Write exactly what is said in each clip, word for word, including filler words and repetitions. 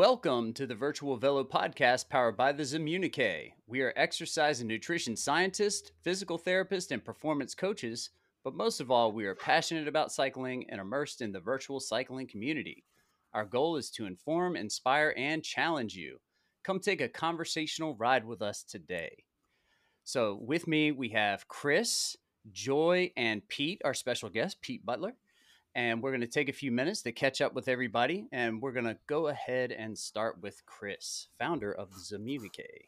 Welcome to the Virtual Velo podcast powered by the Zimmunique. We are exercise and nutrition scientists, physical therapists, and performance coaches, but most of all, we are passionate about cycling and immersed in the virtual cycling community. Our goal is to inform, inspire, and challenge you. Come take a conversational ride with us today. So, with me, we have Chris, Joy, and Pete, our special guest, Pete Butler. And we're going to take a few minutes to catch up with everybody. And we're going to go ahead and start with Chris, founder of the Zimmunique.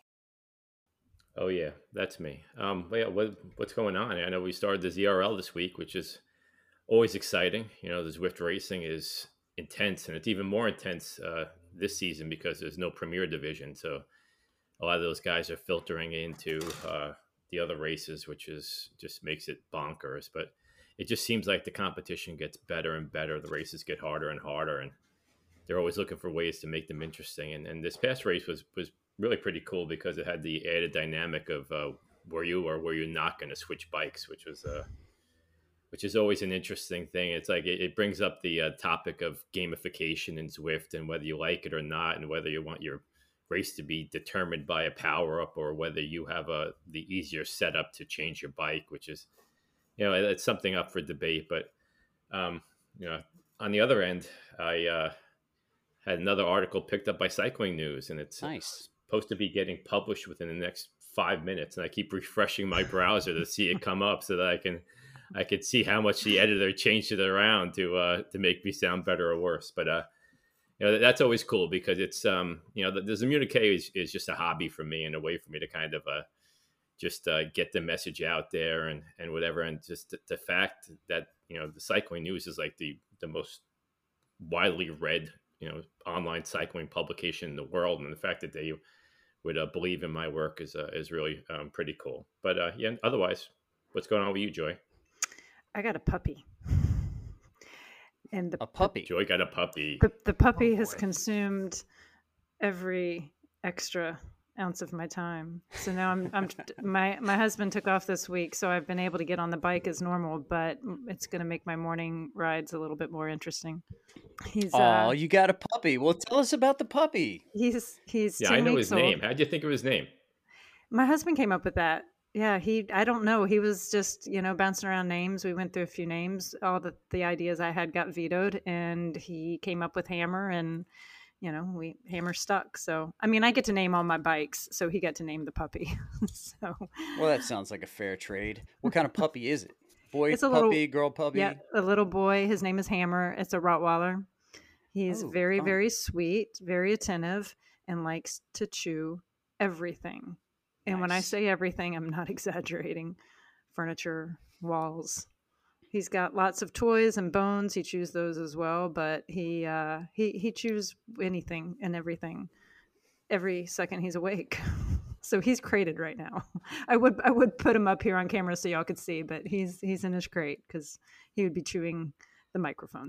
Oh, yeah, that's me. Um, but yeah, what, what's going on? I know we started the Z R L this week, which is always exciting. You know, the Zwift racing is intense, and it's even more intense uh, this season because there's no Premier Division. So a lot of those guys are filtering into uh, the other races, which is just makes it bonkers. But it just seems like the competition gets better and better. The races get harder and harder, and they're always looking for ways to make them interesting. And, and this past race was was really pretty cool because it had the added dynamic of uh, were you or were you not going to switch bikes, which was uh, which is always an interesting thing. It's like it, it brings up the uh, topic of gamification in Zwift and whether you like it or not, and whether you want your race to be determined by a power up or whether you have a the easier setup to change your bike, which is, you know, it's something up for debate. But, um, you know, on the other end, I uh, had another article picked up by Cycling News, and it's Nice. supposed to be getting published within the next five minutes. And I keep refreshing my browser to see it come up so that I can, I can see how much the editor changed it around to, uh, to make me sound better or worse. But, uh, you know, that's always cool because it's, um, you know, the, the Zimmunique is, is just a hobby for me and a way for me to kind of, uh, just uh, get the message out there and, and whatever. And just the, the fact that, you know, the Cycling News is like the, the most widely read, you know, online cycling publication in the world. And the fact that they would uh, believe in my work is, uh, is really um, pretty cool. But uh, yeah, otherwise, what's going on with you, Joy? I got a puppy. And the A puppy. Joy got a puppy. The, the puppy Oh, has boy. consumed every extra ounce of my time. So now I'm, I'm my my husband took off this week, so I've been able to get on the bike as normal, but it's going to make my morning rides a little bit more interesting. He's Oh, uh, you got a puppy. Well, tell us about the puppy. he's he's Yeah, ten I know weeks his old. name. How'd you think of his name? My husband came up with that. Yeah, he, I don't know. He was just, you know, bouncing around names. We went through a few names. All the, the ideas I had got vetoed, and he came up with Hammer, and, you know, we Hammer stuck. So, I mean, I get to name all my bikes, so he got to name the puppy. So, Well, that sounds like a fair trade. What kind of puppy is it? Boy It's a puppy, little- girl puppy? yeah, a little boy. His name is Hammer. It's a Rottweiler. He's Oh, very, fun. very sweet, very attentive, and likes to chew everything. And when I Nice. say everything, I'm not exaggerating. Furniture, walls. He's got lots of toys and bones. He chews those as well, but he uh, he he chews anything and everything every second he's awake. So he's crated right now. I would I would put him up here on camera so y'all could see, but he's he's in his crate because he would be chewing the microphone.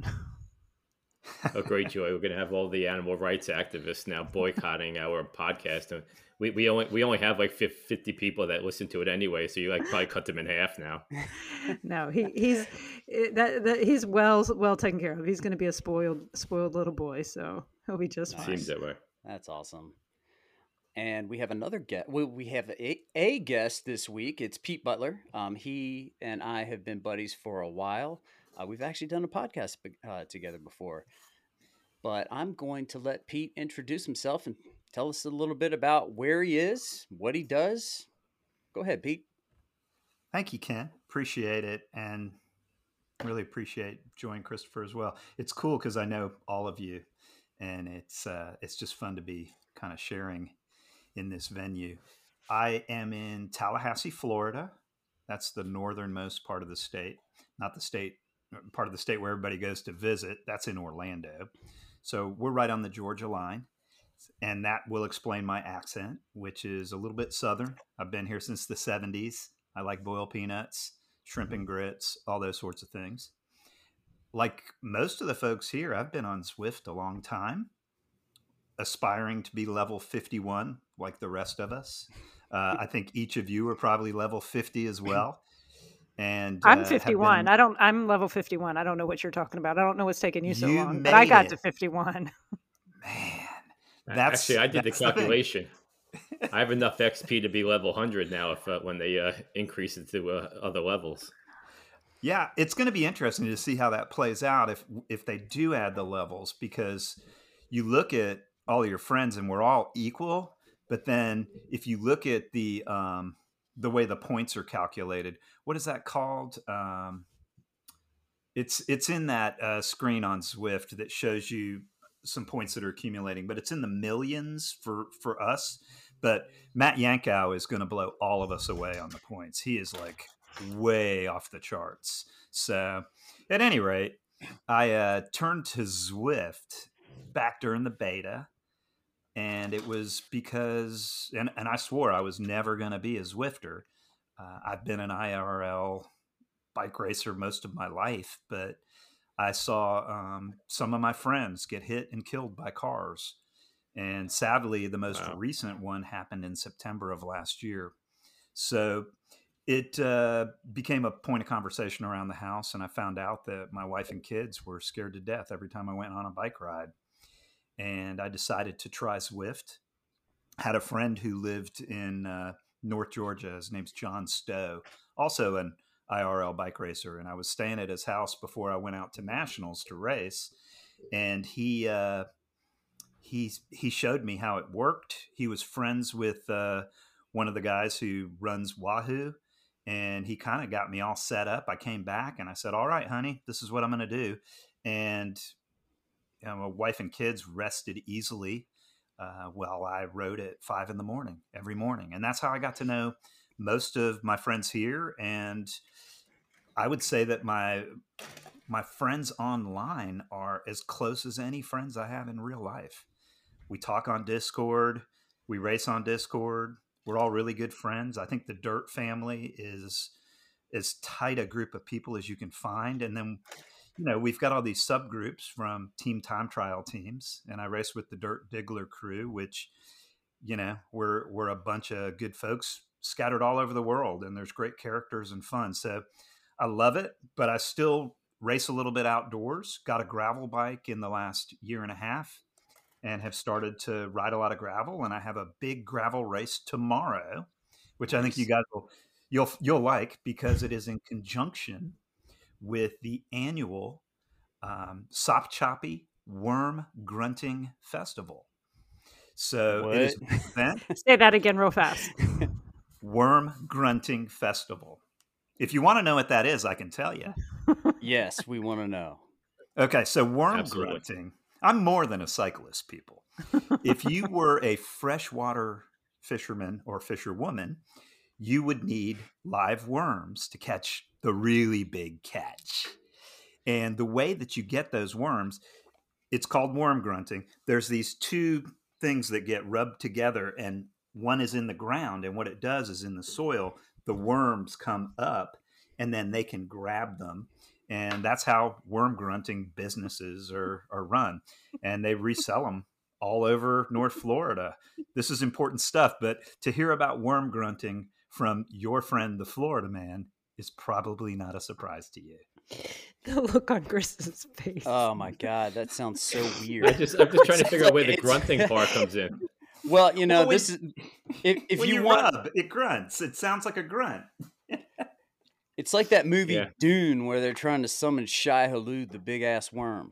Oh, great, Joy. We're going to have all the animal rights activists now boycotting our podcast. And we, we only we only have like fifty people that listen to it anyway, so you like probably cut them in half now. No, he he's that, that he's well well taken care of. He's going to be a spoiled spoiled little boy, so he'll be just fine. Seems that way. That's awesome. And we have another guest. We, we have a, a guest this week. It's Pete Butler. Um, he and I have been buddies for a while. Uh, we've actually done a podcast uh, together before. But I'm going to let Pete introduce himself and tell us a little bit about where he is, what he does. Go ahead, Pete. Thank you, Ken. Appreciate it. And really appreciate Joy and Christopher as well. It's cool because I know all of you, and it's uh, it's just fun to be kind of sharing in this venue. I am in Tallahassee, Florida. That's the northernmost part of the state, not the state, part of the state where everybody goes to visit. That's in Orlando. So we're right on the Georgia line, and that will explain my accent, which is a little bit Southern. I've been here since the seventies. I like boiled peanuts, shrimp and grits, all those sorts of things. Like most of the folks here, I've been on Zwift a long time, aspiring to be level fifty-one like the rest of us. Uh, I think each of you are probably level fifty as well. And I'm uh, have fifty-one. been- I don't. I'm level fifty-one. I don't know what you're talking about. I don't know what's taking you so You long, but I made got it. to fifty-one. Man, That's Actually, I did the that's the thing. calculation. I have enough X P to be level one hundred now if uh, when they uh, increase it to uh, other levels. Yeah, it's going to be interesting to see how that plays out if if they do add the levels, because you look at all your friends and we're all equal, but then if you look at the um, the way the points are calculated, what is that called? Um, it's it's in that uh, screen on Zwift that shows you some points that are accumulating, but it's in the millions for for us. But Matt Yankow is going to blow all of us away on the points. He is like way off the charts. So at any rate, I uh, turned to Zwift back during the beta, and it was because, and, and I swore I was never going to be a Zwifter. Uh, I've been an I R L bike racer most of my life, but I saw um, some of my friends get hit and killed by cars. And sadly, the most wow. recent one happened in September of last year. So it uh, became a point of conversation around the house, and I found out that my wife and kids were scared to death every time I went on a bike ride. And I decided to try Zwift. Had a friend who lived in uh, North Georgia. His name's John Stowe, also an I R L bike racer. And I was staying at his house before I went out to nationals to race. And he... Uh, He he showed me how it worked. He was friends with uh, one of the guys who runs Wahoo, and he kind of got me all set up. I came back and I said, "All right, honey, this is what I'm going to do." And you know, my wife and kids rested easily uh, while I rode at five in the morning every morning, and that's how I got to know most of my friends here. And I would say that my my friends online are as close as any friends I have in real life. We talk on Discord. We race on Discord. We're all really good friends. I think the Dirt family is as tight a group of people as you can find. And then, you know, we've got all these subgroups from team time trial teams. And I race with the Dirt Diggler crew, which, you know, we're, we're a bunch of good folks scattered all over the world. And there's great characters and fun. So I love it, but I still race a little bit outdoors. Got a gravel bike in the last year and a half, and have started to ride a lot of gravel. And I have a big gravel race tomorrow, which nice. I think you guys will, you'll, you'll like, because it is in conjunction with the annual um, Sopchoppy Worm Grunting Festival. So what? It is an event. Say that again real fast. Worm Grunting Festival. If you want to know what that is, I can tell you. Yes, we want to know. Okay, so worm Absolutely. grunting. I'm more than a cyclist, people. If you were a freshwater fisherman or fisherwoman, you would need live worms to catch the really big catch. And the way that you get those worms, it's called worm grunting. There's these two things that get rubbed together, and one is in the ground. And what it does is in the soil, the worms come up, and then they can grab them. And that's how worm grunting businesses are, are run. And they resell them all over North Florida. This is important stuff. But to hear about worm grunting from your friend, the Florida man, is probably not a surprise to you. The look on Chris's face. Oh my God, that sounds so weird. I just, I'm just trying to figure out where the grunting part comes in. Well, you know, well, this is if, if when you, you want, rub, it grunts. It sounds like a grunt. it's like that movie Yeah. Dune where they're trying to summon Shai Hulud, the big ass worm.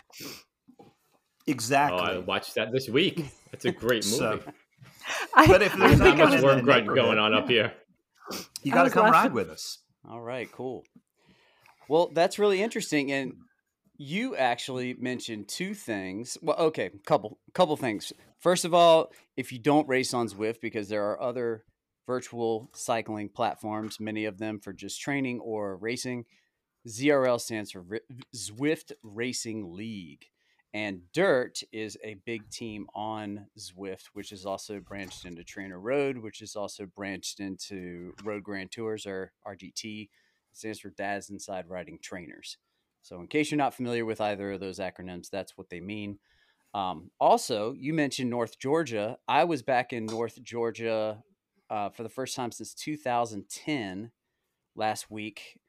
Exactly. Oh, I watched that this week. That's a great movie. So, I, but if I there's Not think anyone I much was, in worm the grunt neighborhood, going on up here. you I got to was come laughing. ride with us. All right, cool. Well, that's really interesting. And you actually mentioned two things. Well, okay, couple couple things. First of all, if you don't race on Zwift, because there are other virtual cycling platforms, many of them for just training or racing, Z R L stands for Zwift Racing League. And Dirt is a big team on Zwift, which is also branched into Trainer Road, which is also branched into Road Grand Tours, or R G T. It stands for Dad's Inside Riding Trainers. So in case you're not familiar with either of those acronyms, that's what they mean. Um, also, you mentioned North Georgia. I was back in North Georgia uh, for the first time since two thousand ten last week,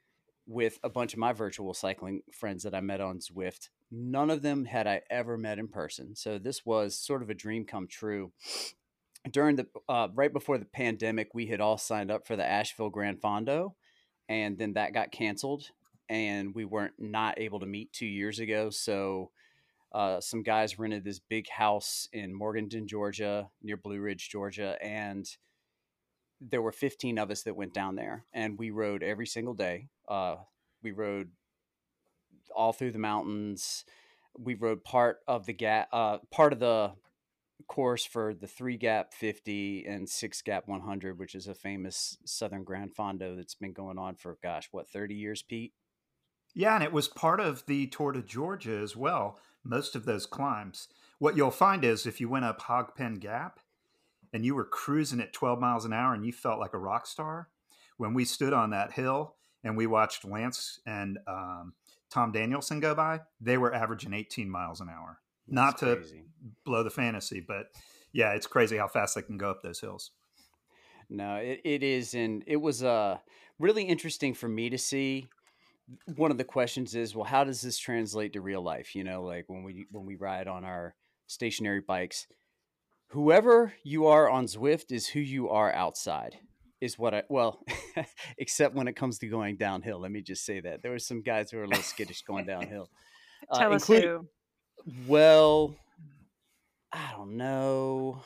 with a bunch of my virtual cycling friends that I met on Zwift. None of them had I ever met in person. So this was sort of a dream come true. During the uh, right before the pandemic, we had all signed up for the Asheville Grand Fondo, and then that got canceled, and we weren't not able to meet two years ago. So uh, some guys rented this big house in Morganton, Georgia, near Blue Ridge, Georgia, and there were fifteen of us that went down there, and we rode every single day. Uh, we rode all through the mountains. We rode part of the gap, uh, part of the course for the three gap fifty and six gap one hundred, which is a famous Southern Grand Fondo that's been going on for, gosh, what, thirty years, Pete? Yeah, and it was part of the Tour de Georgia as well, most of those climbs. What you'll find is if you went up Hog Pen Gap and you were cruising at twelve miles an hour and you felt like a rock star, when we stood on that hill and we watched Lance and um, Tom Danielson go by, they were averaging eighteen miles an hour. Not to Crazy. blow the fantasy, but yeah, it's crazy how fast they can go up those hills. No, it, it is. And it was uh, really interesting for me to see. One of the questions is, well, how does this translate to real life? You know, like when we, when we ride on our stationary bikes, whoever you are on Zwift is who you are outside is what I, well, except when it comes to going downhill. Let me just say that there were some guys who were a little skittish going downhill. Tell uh, us including, who. Well, I don't know.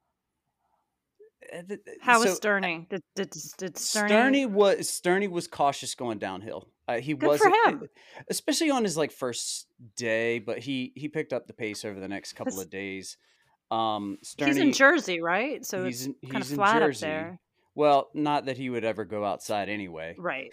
Uh, th- th- How was so Sterny? Did did did Sterny? Sterney was Sterney was cautious going downhill. Uh, he Good for wasn't, him. especially on his like first day, but he he picked up the pace over the next couple That's- of days. Um, Sterney, He's in Jersey, right? So he's it's in, kind of he's in flat up Jersey. there. Well, not that he would ever go outside anyway. Right.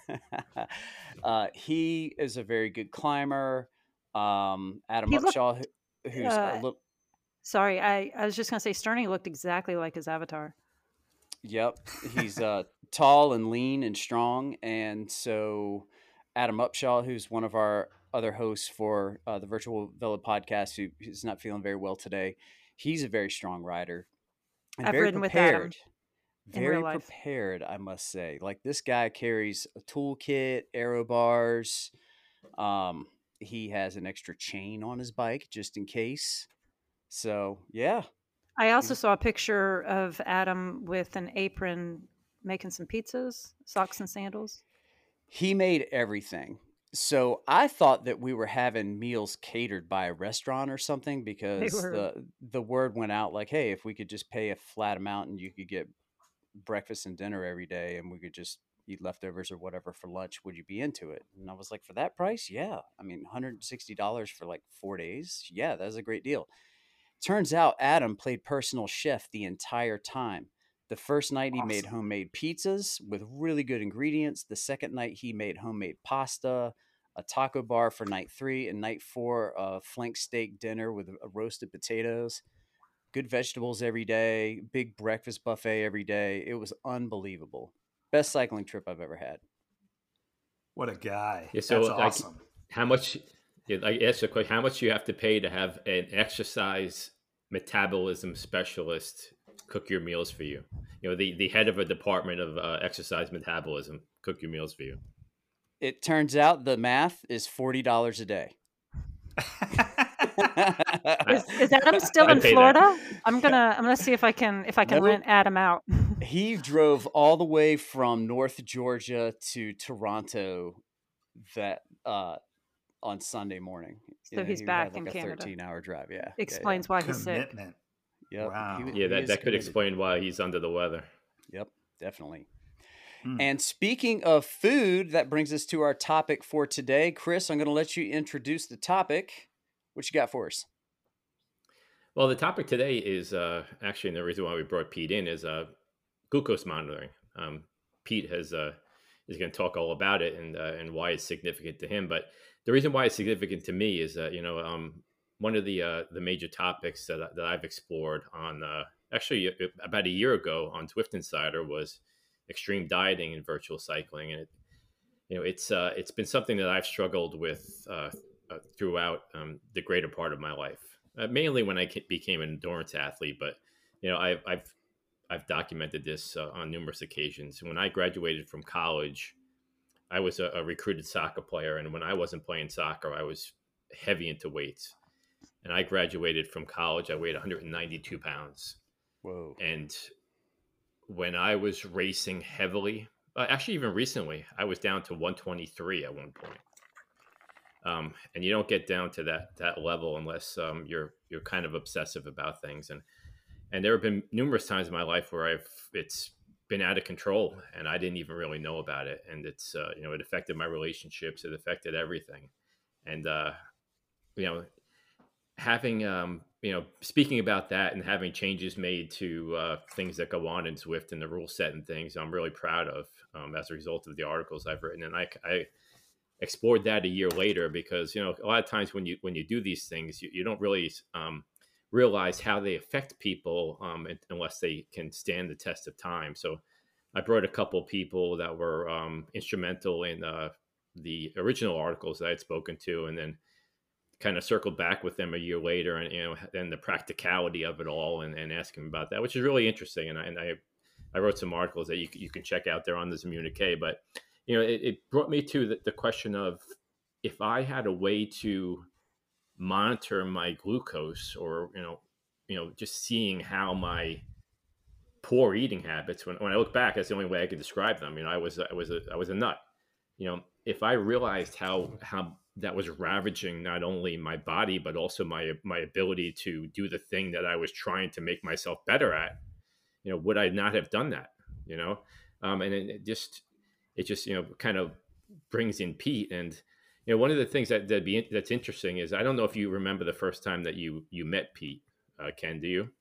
uh, he is a very good climber. Um, Adam He looked, Upshaw, who, who's a uh, little. Sorry, I, I was just going to say Sterny looked exactly like his avatar. Yep, he's uh, tall and lean and strong, and so Adam Upshaw, who's one of our other hosts for uh, the Virtual Velo podcast, who is not feeling very well today, he's a very strong rider and I've very ridden with Adam prepared. in Very real life. prepared, I must say. Like this guy carries a toolkit, aero bars. Um, he has an extra chain on his bike just in case. So yeah, I also was- saw a picture of Adam with an apron making some pizzas, socks and sandals. he made everything. So I thought that we were having meals catered by a restaurant or something because were. the the word went out like, hey, if we could just pay a flat amount and you could get breakfast and dinner every day and we could just eat leftovers or whatever for lunch, would you be into it? And I was like, for that price, yeah. I mean, one hundred sixty dollars for like four days. Yeah, that's a great deal. Turns out Adam played personal chef the entire time. The first night he made Awesome. homemade pizzas with really good ingredients. The second night he made homemade pasta, a taco bar for night three, and night four, a flank steak dinner with uh, roasted potatoes, good vegetables every day, big breakfast buffet every day. It was unbelievable. Best cycling trip I've ever had. What a guy. Yeah, so That's like, awesome. how much? Yeah, I asked a question. How much do you have to pay to have an exercise metabolism specialist cook your meals for you? You know, the, the head of a department of uh, exercise metabolism cook your meals for you. It turns out the math is forty dollars a day. Is, is Adam still I'd in pay that. Florida? I'm gonna I'm gonna see if I can if I can Nope. rent Adam out. He drove all the way from North Georgia to Toronto that uh, on Sunday morning. So he's he back had in like a Canada. thirteen hour drive. Yeah. Explains why he's sick. Commitment. Yeah. Yep. Wow. He wa- Yeah, he that, is that could committed. explain why he's under the weather. Yep, definitely. Mm. And speaking of food, that brings us to our topic for today. Chris, I'm going to let you introduce the topic. What you got for us? Well, the topic today is uh, actually, and the reason why we brought Pete in is uh, glucose monitoring. Um, Pete has uh, is going to talk all about it and uh, and why it's significant to him. But the reason why it's significant to me is that you know um, one of the uh, the major topics that I- that I've explored on uh, actually about a year ago on Zwift Insider was extreme dieting and virtual cycling, and it, you know it's uh, it's been something that I've struggled with uh, uh, throughout um, the greater part of my life. Uh, mainly when I ca- became an endurance athlete, but you know I've I've I've documented this uh, on numerous occasions. When I graduated from college, I was a, a recruited soccer player, and when I wasn't playing soccer, I was heavy into weights. And I graduated from college. I weighed one hundred ninety-two pounds. Whoa. And when I was racing heavily, uh, actually even recently, I was down to one twenty-three at one point. Um, and you don't get down to that that level unless um, you're you're kind of obsessive about things. And and there have been numerous times in my life where I've it's been out of control, and I didn't even really know about it. And it's uh, you know it affected my relationships, it affected everything. And uh, you know, having um, you know speaking about that and having changes made to uh, things that go on in Zwift and the rule set and things, I'm really proud of um, as a result of the articles I've written. And I, I explored that a year later because you know a lot of times when you when you do these things you, you don't really um, realize how they affect people um, unless they can stand the test of time. So I brought a couple of people that were um, instrumental in uh, the original articles that I had spoken to, and then kind of circled back with them a year later, and you know and the practicality of it all, and, and ask them about that, which is really interesting. And I and I, I wrote some articles that you you can check out there on the Zimmunique, but you know, it, it brought me to the, the question of if I had a way to monitor my glucose, or you know, you know, just seeing how my poor eating habits. When, when I look back, that's the only way I could describe them. You know, I was I was a I was a nut. You know, if I realized how how that was ravaging not only my body but also my my ability to do the thing that I was trying to make myself better at, you know, would I not have done that? You know, um, and it, it just. It just, you know, kind of brings in Pete. And, you know, one of the things that that'd be, that's interesting is I don't know if you remember the first time that you, you met Pete, uh, Ken, do you?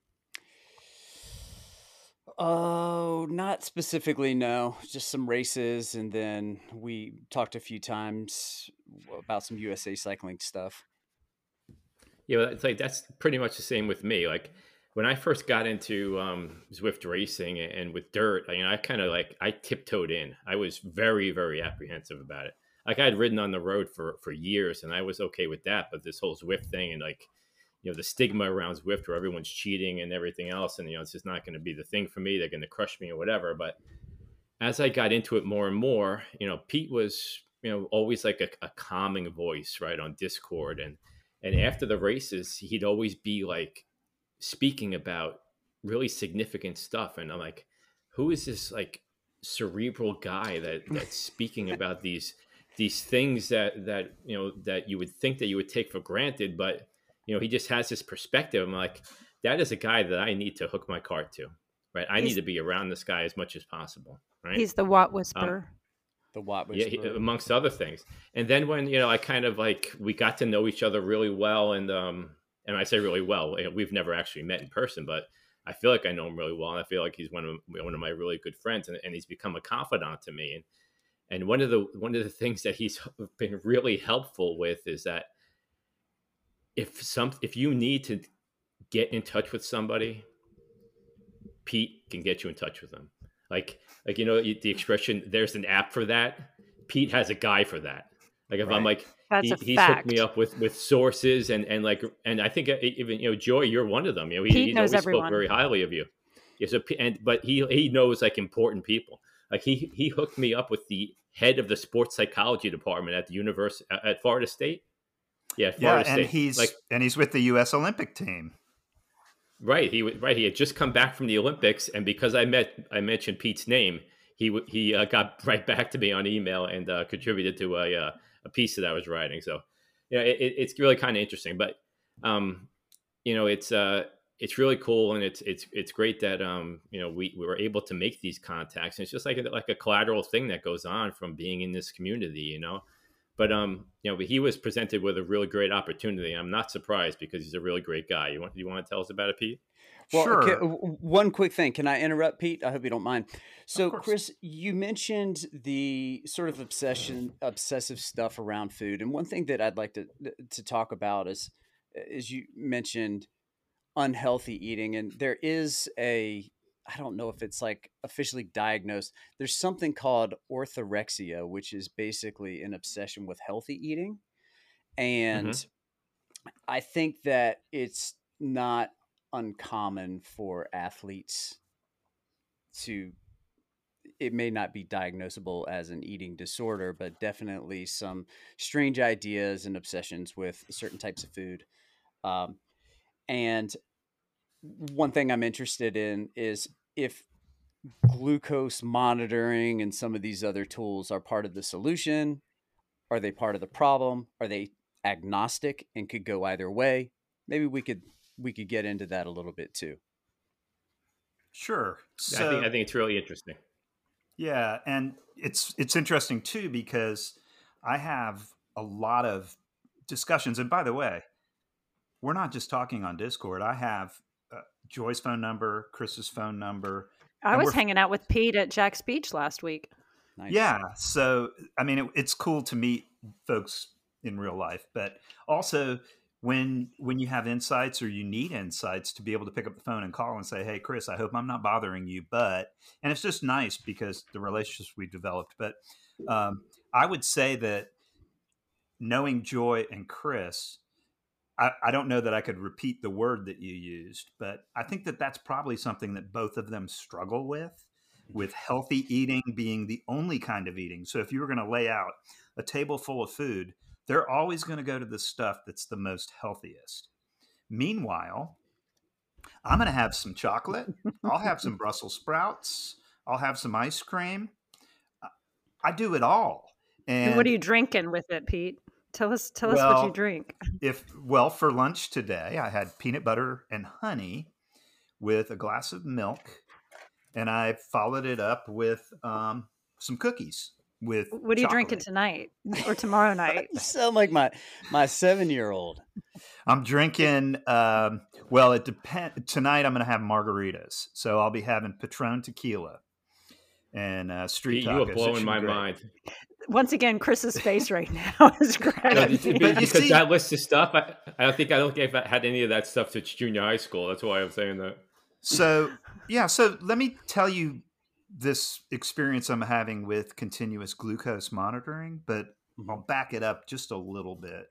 Oh, not specifically, no. Just some races, and then we talked a few times about some U S A cycling stuff. Yeah, it's like that's pretty much the same with me. Like when I first got into um, Zwift racing and with dirt, I mean, I kind of like I tiptoed in. I was very, very apprehensive about it. Like I had ridden on the road for for years, and I was okay with that. But this whole Zwift thing, and like you know the stigma around Zwift, where everyone's cheating and everything else, and you know it's just not going to be the thing for me. They're going to crush me or whatever. But as I got into it more and more, you know, Pete was you know always like a, a calming voice, right, on Discord, and and after the races, he'd always be like speaking about really significant stuff. And I'm like, who is this like cerebral guy that that's speaking about these these things that that you know that you would think that you would take for granted, but you know he just has this perspective. I'm like, that is a guy that I need to hook my cart to, right? I he's, need to be around this guy as much as possible, right? He's the Watt Whisperer. Um, the Watt Whisperer. Yeah, he, amongst other things. And then when you know I kind of like we got to know each other really well, and um and I say really well, we've never actually met in person, but I feel like I know him really well. And I feel like he's one of one of my really good friends, and, and he's become a confidant to me. And and one of the one of the things that he's been really helpful with is that if some if you need to get in touch with somebody, Pete can get you in touch with them. Like like you know the expression, there's an app for that. Pete has a guy for that. Like if right. I'm like, That's he, a he's fact. hooked me up with, with sources and, and like, and I think even, you know, Joy, you're one of them. You know, he, Pete he's knows always everyone. spoke very highly of you. Yeah, so, and, but he, he knows like important people. Like he, he hooked me up with the head of the sports psychology department at the university at Florida State. Yeah. Florida yeah. And State. he's, like, and he's with the U S Olympic team. Right. He right. He had just come back from the Olympics. And because I met, I mentioned Pete's name, he, he uh, got right back to me on email and uh, contributed to a, uh, a piece that I was writing. So, you know, it, it's really kind of interesting, but, um, you know, it's, uh, it's really cool. And it's, it's, it's great that, um, you know, we, we were able to make these contacts, and it's just like, a, like a collateral thing that goes on from being in this community, you know, but, um, you know, but he was presented with a really great opportunity. I'm not surprised because he's a really great guy. You want, you want to tell us about it, Pete? Well, sure. Okay, one quick thing. Can I interrupt, Pete? I hope you don't mind. So, Chris, you mentioned the sort of obsession, obsessive stuff around food, and one thing that I'd like to to talk about is, is you mentioned unhealthy eating, and there is a, I don't know if it's like officially diagnosed. There's something called orthorexia, which is basically an obsession with healthy eating, and mm-hmm. I think that it's not uncommon for athletes to it may not be diagnosable as an eating disorder, but definitely some strange ideas and obsessions with certain types of food. Um, and one thing I'm interested in is if glucose monitoring and some of these other tools are part of the solution. Are they part of the problem? Are they agnostic and could go either way? Maybe we could we could get into that a little bit too. Sure. I think So I think it's really interesting. yeah, and it's it's interesting too because I have a lot of discussions. And by the way, we're not just talking on Discord. I have uh, Joy's phone number, Chris's phone number. I and was we're- hanging out with Pete at Jack's Beach last week. Nice. Yeah. So, I mean, it, it's cool to meet folks in real life, but also when when you have insights or you need insights to be able to pick up the phone and call and say, "Hey, Chris, I hope I'm not bothering you," but and it's just nice because the relationships we developed. But um, I would say that knowing Joy and Chris, I, I don't know that I could repeat the word that you used, but I think that that's probably something that both of them struggle with. With healthy eating being the only kind of eating. So if you were going to lay out a table full of food, they're always going to go to the stuff that's the most healthiest. Meanwhile, I'm going to have some chocolate. I'll have some Brussels sprouts. I'll have some ice cream. I do it all. And, And what are you drinking with it, Pete? Tell us tell us what Well, you drink. if well, for lunch today, I had peanut butter and honey with a glass of milk. And I followed it up with um, some cookies with What are you chocolate. drinking tonight or tomorrow night? You sound like my my seven year old. I'm drinking. Um, well, it depends. Tonight I'm going to have margaritas, so I'll be having Patron tequila and uh, street You tacos. are It blowing should be my great. mind. Once again, Chris's face right now is No, great. it's- But you because see- that list of stuff, I, I don't think I don't think I've had any of that stuff since junior high school. That's why I'm saying that. So yeah, so let me tell you this experience I'm having with continuous glucose monitoring, but I'll back it up just a little bit.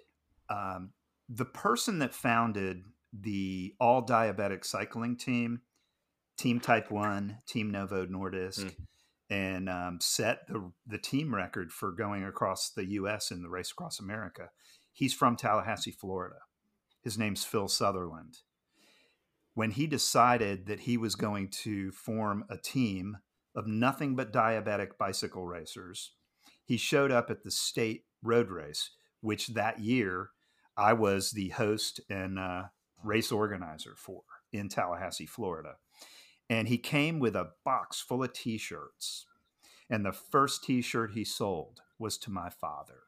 Um, the person that founded the all diabetic cycling team, Team Type One, Team Novo Nordisk, Hmm. and um, set the the team record for going across the U S in the Race Across America. He's from Tallahassee, Florida. His name's Phil Sutherland. When he decided that he was going to form a team of nothing but diabetic bicycle racers, he showed up at the state road race, which that year I was the host and uh, race organizer for in Tallahassee, Florida. And he came with a box full of t-shirts. And the first t-shirt he sold was to my father.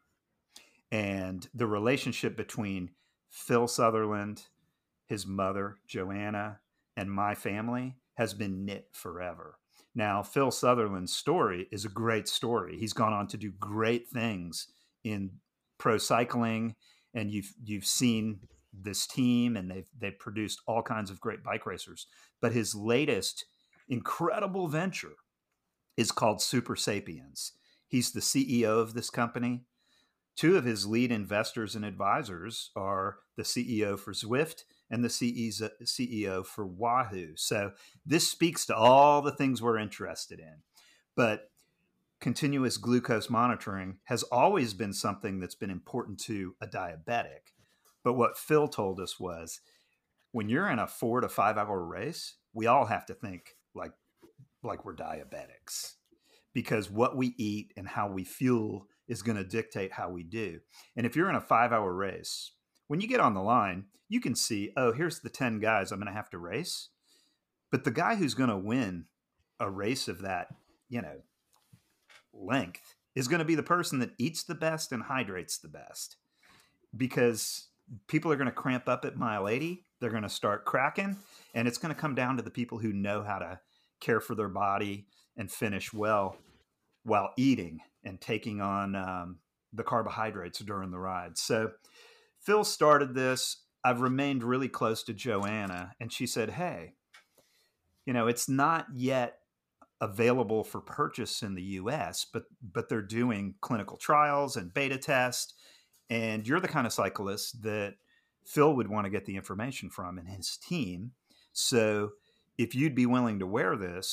And the relationship between Phil Sutherland, his mother, Joanna, and my family has been knit forever. Now, Phil Sutherland's story is a great story. He's gone on to do great things in pro cycling, and you've you've seen this team, and they've they've produced all kinds of great bike racers. But his latest incredible venture is called Super Sapiens. He's the C E O of this company. Two of his lead investors and advisors are the C E O for Zwift and the C E O for Wahoo. So this speaks to all the things we're interested in. But continuous glucose monitoring has always been something that's been important to a diabetic. But what Phil told us was, when you're in a four to five hour race, we all have to think like, like we're diabetics, because what we eat and how we fuel is going to dictate how we do. And if you're in a five hour race, when you get on the line, you can see, oh, here's the ten guys I'm going to have to race. But the guy who's going to win a race of that, you know, length is going to be the person that eats the best and hydrates the best, because people are going to cramp up at mile eighty. They're going to start cracking, and it's going to come down to the people who know how to care for their body and finish well while eating and taking on um, the carbohydrates during the ride. So Phil started this. I've remained really close to Joanna, and she said, hey, you know, it's not yet available for purchase in the U S, but but they're doing clinical trials and beta tests, and you're the kind of cyclist that Phil would want to get the information from and his team. So if you'd be willing to wear this,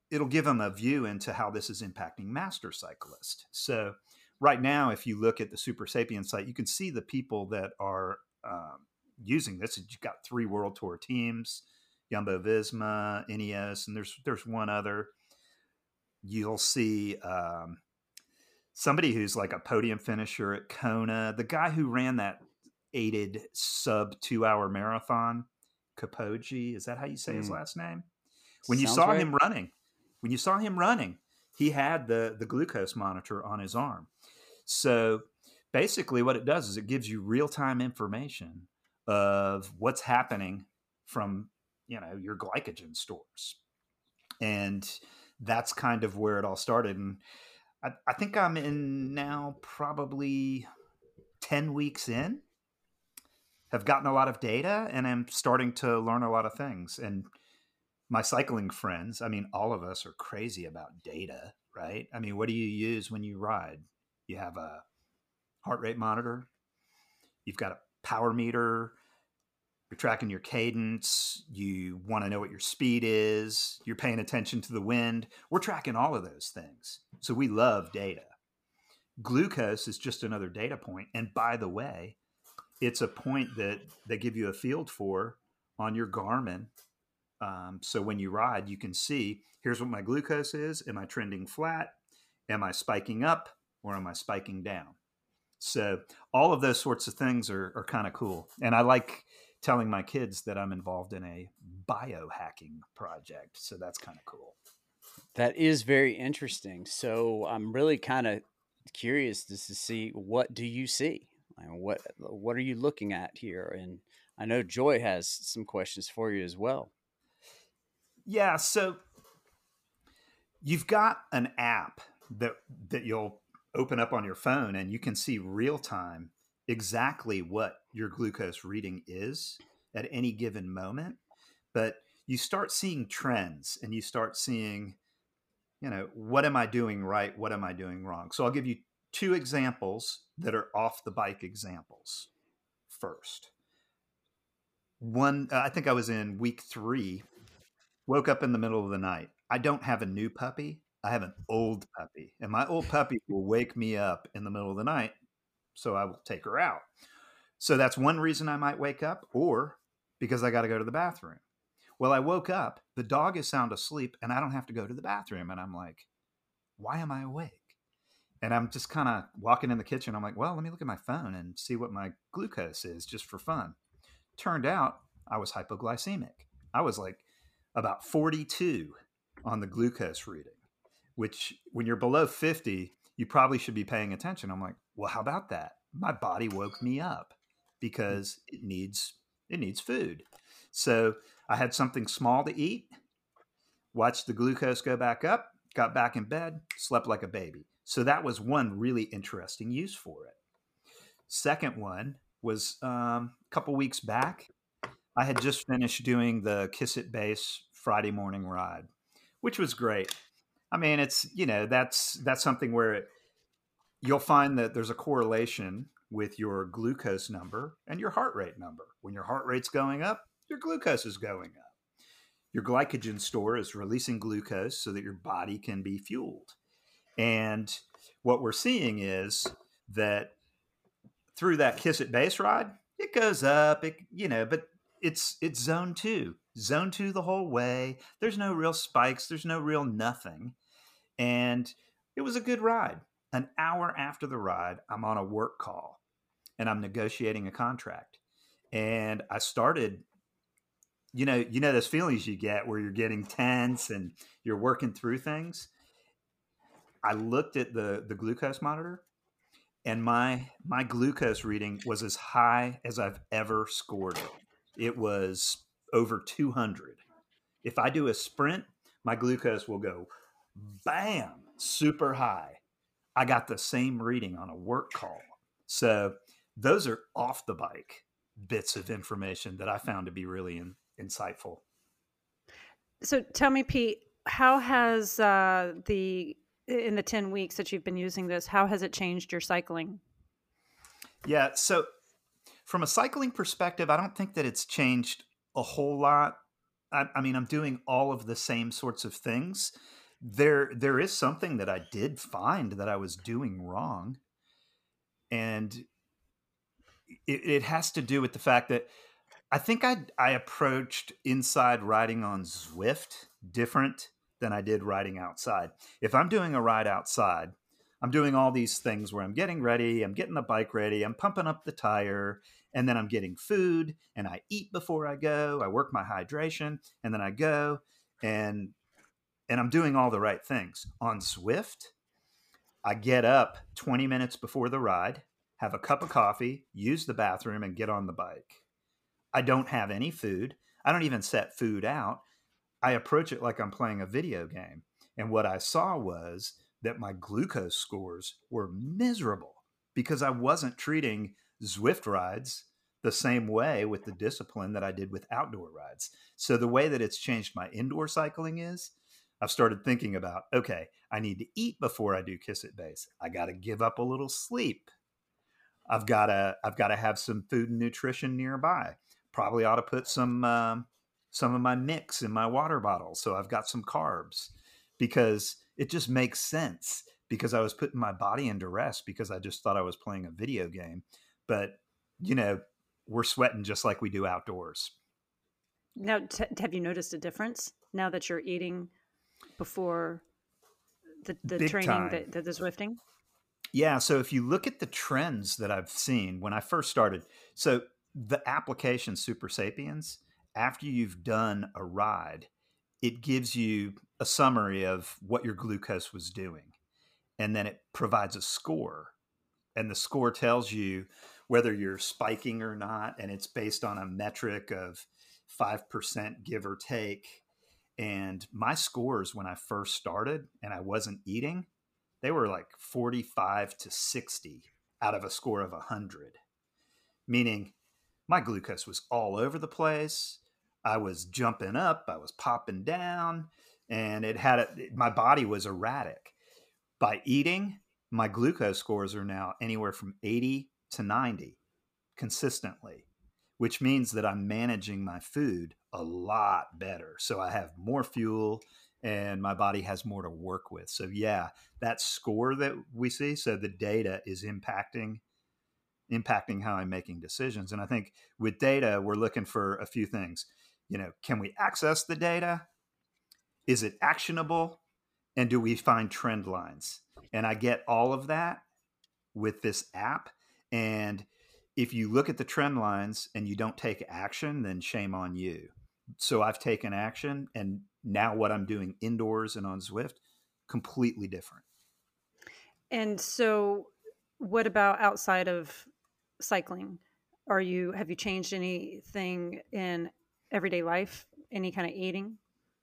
it'll give them a view into how this is impacting master cyclists. So right now, if you look at the Super Sapien site, you can see the people that are um, using this. You've got three World Tour teams, Jumbo Visma, Ineos, and there's there's one other. You'll see um, somebody who's like a podium finisher at Kona, the guy who ran that aided sub two hour marathon, Kapoji. Is that how you say mm. his last name? When you Sounds saw right. him running, when you saw him running, he had the, the glucose monitor on his arm. So basically what it does is it gives you real-time information of what's happening from, you know, your glycogen stores. And that's kind of where it all started. And I, I think I'm in now probably ten weeks in, have gotten a lot of data, and I'm starting to learn a lot of things. And my cycling friends, I mean, all of us are crazy about data, right? I mean, what do you use when you ride? You have a heart rate monitor. You've got a power meter. You're tracking your cadence. You want to know what your speed is. You're paying attention to the wind. We're tracking all of those things. So we love data. Glucose is just another data point. And by the way, it's a point that they give you a field for on your Garmin. Um, so when you ride, you can see, here's what my glucose is. Am I trending flat? Am I spiking up or am I spiking down? So all of those sorts of things are, are kind of cool. And I like telling my kids that I'm involved in a biohacking project. So that's kind of cool. That is very interesting. So I'm really kind of curious just to see, what do you see? I mean, what, what are you looking at here? And I know Joy has some questions for you as well. Yeah. So you've got an app that, that you'll open up on your phone and you can see real time exactly what your glucose reading is at any given moment. But you start seeing trends and you start seeing, you know, what am I doing right? What am I doing wrong? So I'll give you two examples that are off the bike examples first. One, I think I was in week three, woke up in the middle of the night. I don't have a new puppy. I have an old puppy, and my old puppy will wake me up in the middle of the night. So I will take her out. So that's one reason I might wake up, or because I got to go to the bathroom. Well, I woke up, the dog is sound asleep, and I don't have to go to the bathroom. And I'm like, why am I awake? And I'm just kind of walking in the kitchen. I'm like, well, let me look at my phone and see what my glucose is just for fun. Turned out I was hypoglycemic. I was like about forty-two on the glucose reading, which when you're below fifty, you probably should be paying attention. I'm like, well, how about that? My body woke me up because it needs, it needs food. So I had something small to eat, watched the glucose go back up, got back in bed, slept like a baby. So that was one really interesting use for it. Second one was um, a couple weeks back. I had just finished doing the Kiss It Base Friday morning ride, which was great. I mean, it's, you know, that's, that's something where it, you'll find that there's a correlation with your glucose number and your heart rate number. When your heart rate's going up, your glucose is going up. Your glycogen store is releasing glucose so that your body can be fueled. And what we're seeing is that through that Kiss It Base ride, it goes up, it, you know, but it's, it's zone two, zone two the whole way. There's no real spikes. There's no real nothing. And it was a good ride. An hour after the ride, I'm on a work call and I'm negotiating a contract. And I started, you know, you know, those feelings you get where you're getting tense and you're working through things. I looked at the, the glucose monitor and my, my glucose reading was as high as I've ever scored it. It was over two hundred. If I do a sprint, my glucose will go bam, super high. I got the same reading on a work call. So those are off the bike bits of information that I found to be really in, insightful. So tell me, Pete, how has uh, the, in the ten weeks that you've been using this, how has it changed your cycling? Yeah. So from a cycling perspective, I don't think that it's changed a whole lot. I, I mean, I'm doing all of the same sorts of things. There, there is something that I did find that I was doing wrong. And it, it has to do with the fact that I think I, I approached inside riding on Zwift different than I did riding outside. If I'm doing a ride outside, I'm doing all these things where I'm getting ready, I'm getting the bike ready, I'm pumping up the tire, and then I'm getting food, and I eat before I go. I work my hydration, and then I go, and and I'm doing all the right things. On Zwift, I get up twenty minutes before the ride, have a cup of coffee, use the bathroom, and get on the bike. I don't have any food. I don't even set food out. I approach it like I'm playing a video game. And what I saw was that my glucose scores were miserable because I wasn't treating Zwift rides the same way with the discipline that I did with outdoor rides. So the way that it's changed my indoor cycling is I've started thinking about, okay, I need to eat before I do Kiss It Base. I got to give up a little sleep. I've got to, I've got to have some food and nutrition nearby. Probably ought to put some, um, some of my mix in my water bottle. So I've got some carbs because it just makes sense because I was putting my body into rest because I just thought I was playing a video game. But, you know, we're sweating just like we do outdoors. Now, t- have you noticed a difference now that you're eating before the, the Big training, time. that, that the Zwifting? Yeah. So if you look at the trends that I've seen when I first started, so the application Super Sapiens, after you've done a ride, it gives you a summary of what your glucose was doing. And then it provides a score. And the score tells you whether you're spiking or not. And it's based on a metric of five percent give or take. And my scores when I first started and I wasn't eating, they were like forty-five to sixty out of a score of one hundred. Meaning my glucose was all over the place. I was jumping up, I was popping down, and it had a, my body was erratic. By eating, my glucose scores are now anywhere from eighty to ninety consistently, which means that I'm managing my food a lot better. So I have more fuel and my body has more to work with. So yeah, that score that we see, so the data is impacting impacting how I'm making decisions. And I think with data, we're looking for a few things. You know, can we access the data? Is it actionable? And do we find trend lines? And I get all of that with this app. And if you look at the trend lines and you don't take action, then shame on you. So I've taken action, and now what I'm doing indoors and on Zwift, completely different. And so what about outside of cycling? Are you, have you changed anything in everyday life? Any kind of eating?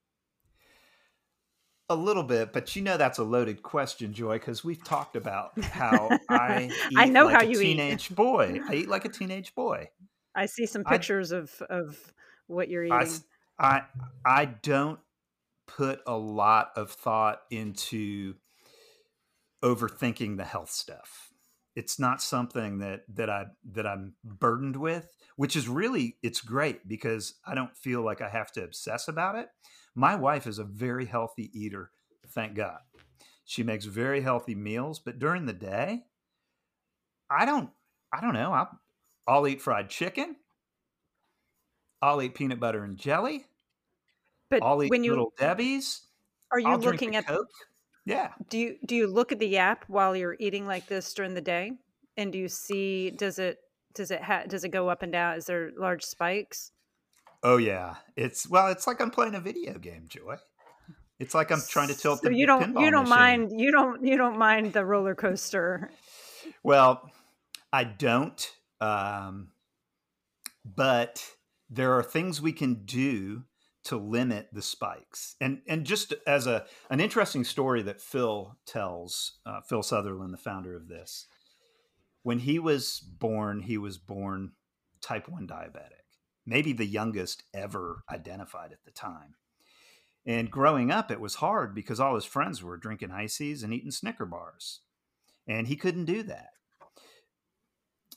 A little bit, but you know that's a loaded question, Joy, because we've talked about how I eat I know like how a you teenage eat. boy. I eat like a teenage boy. I see some I, pictures of, of what you're I, eating. I, I don't put a lot of thought into overthinking the health stuff. It's not something that that I that I'm burdened with, which is really, it's great because I don't feel like I have to obsess about it. My wife is a very healthy eater, thank God. She makes very healthy meals, but during the day, I don't I don't know. I'll, I'll eat fried chicken. I'll eat peanut butter and jelly. But I'll eat when you, Little Debbie's. are you I'll drink looking a at, Coke. Yeah. do you, do you look at the app while you're eating like this during the day? And do you see, does it, does it, ha- does it go up and down? Is there large spikes? Oh yeah. It's well, it's like I'm playing a video game, Joy. It's like I'm trying to tilt So the you don't, you pinball don't machine. mind, you don't, you don't mind the roller coaster. Well, I don't. Um, but there are things we can do to limit the spikes. And and just as a an interesting story that Phil tells, uh, Phil Sutherland, the founder of this, when he was born, he was born type one diabetic, maybe the youngest ever identified at the time. And growing up, it was hard because all his friends were drinking ices and eating Snicker bars. And he couldn't do that.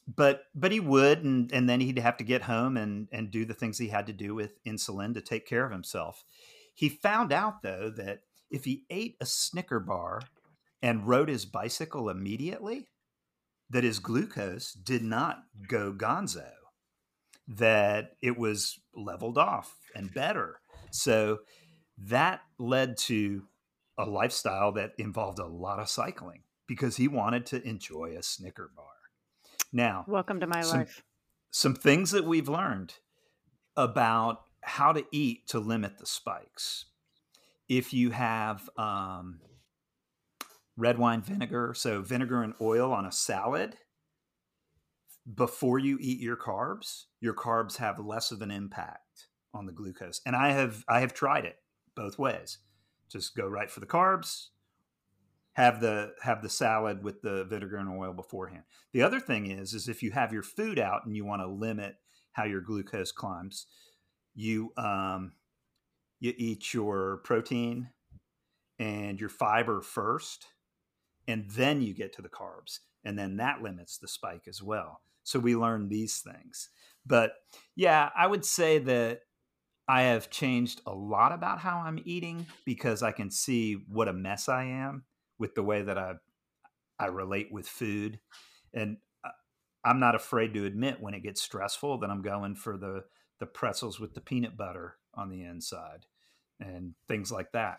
but but he would, and and then he'd have to get home and and do the things he had to do with insulin to take care of himself. He found out though that if he ate a Snicker bar and rode his bicycle immediately, that his glucose did not go gonzo, that it was leveled off and better. So that led to a lifestyle that involved a lot of cycling because he wanted to enjoy a Snicker bar. Now, welcome to my some, life. Some things that we've learned about how to eat to limit the spikes. If you have um, red wine vinegar, so vinegar and oil on a salad, before you eat your carbs, your carbs have less of an impact on the glucose. And I have I have tried it both ways. Just go right for the carbs, have the have the salad with the vinegar and oil beforehand. The other thing is, is if you have your food out and you want to limit how your glucose climbs, you um, you eat your protein and your fiber first, and then you get to the carbs, and then that limits the spike as well. So we learn these things. But yeah, I would say that I have changed a lot about how I'm eating because I can see what a mess I am with the way that I I relate with food. And I'm not afraid to admit when it gets stressful that I'm going for the the pretzels with the peanut butter on the inside and things like that.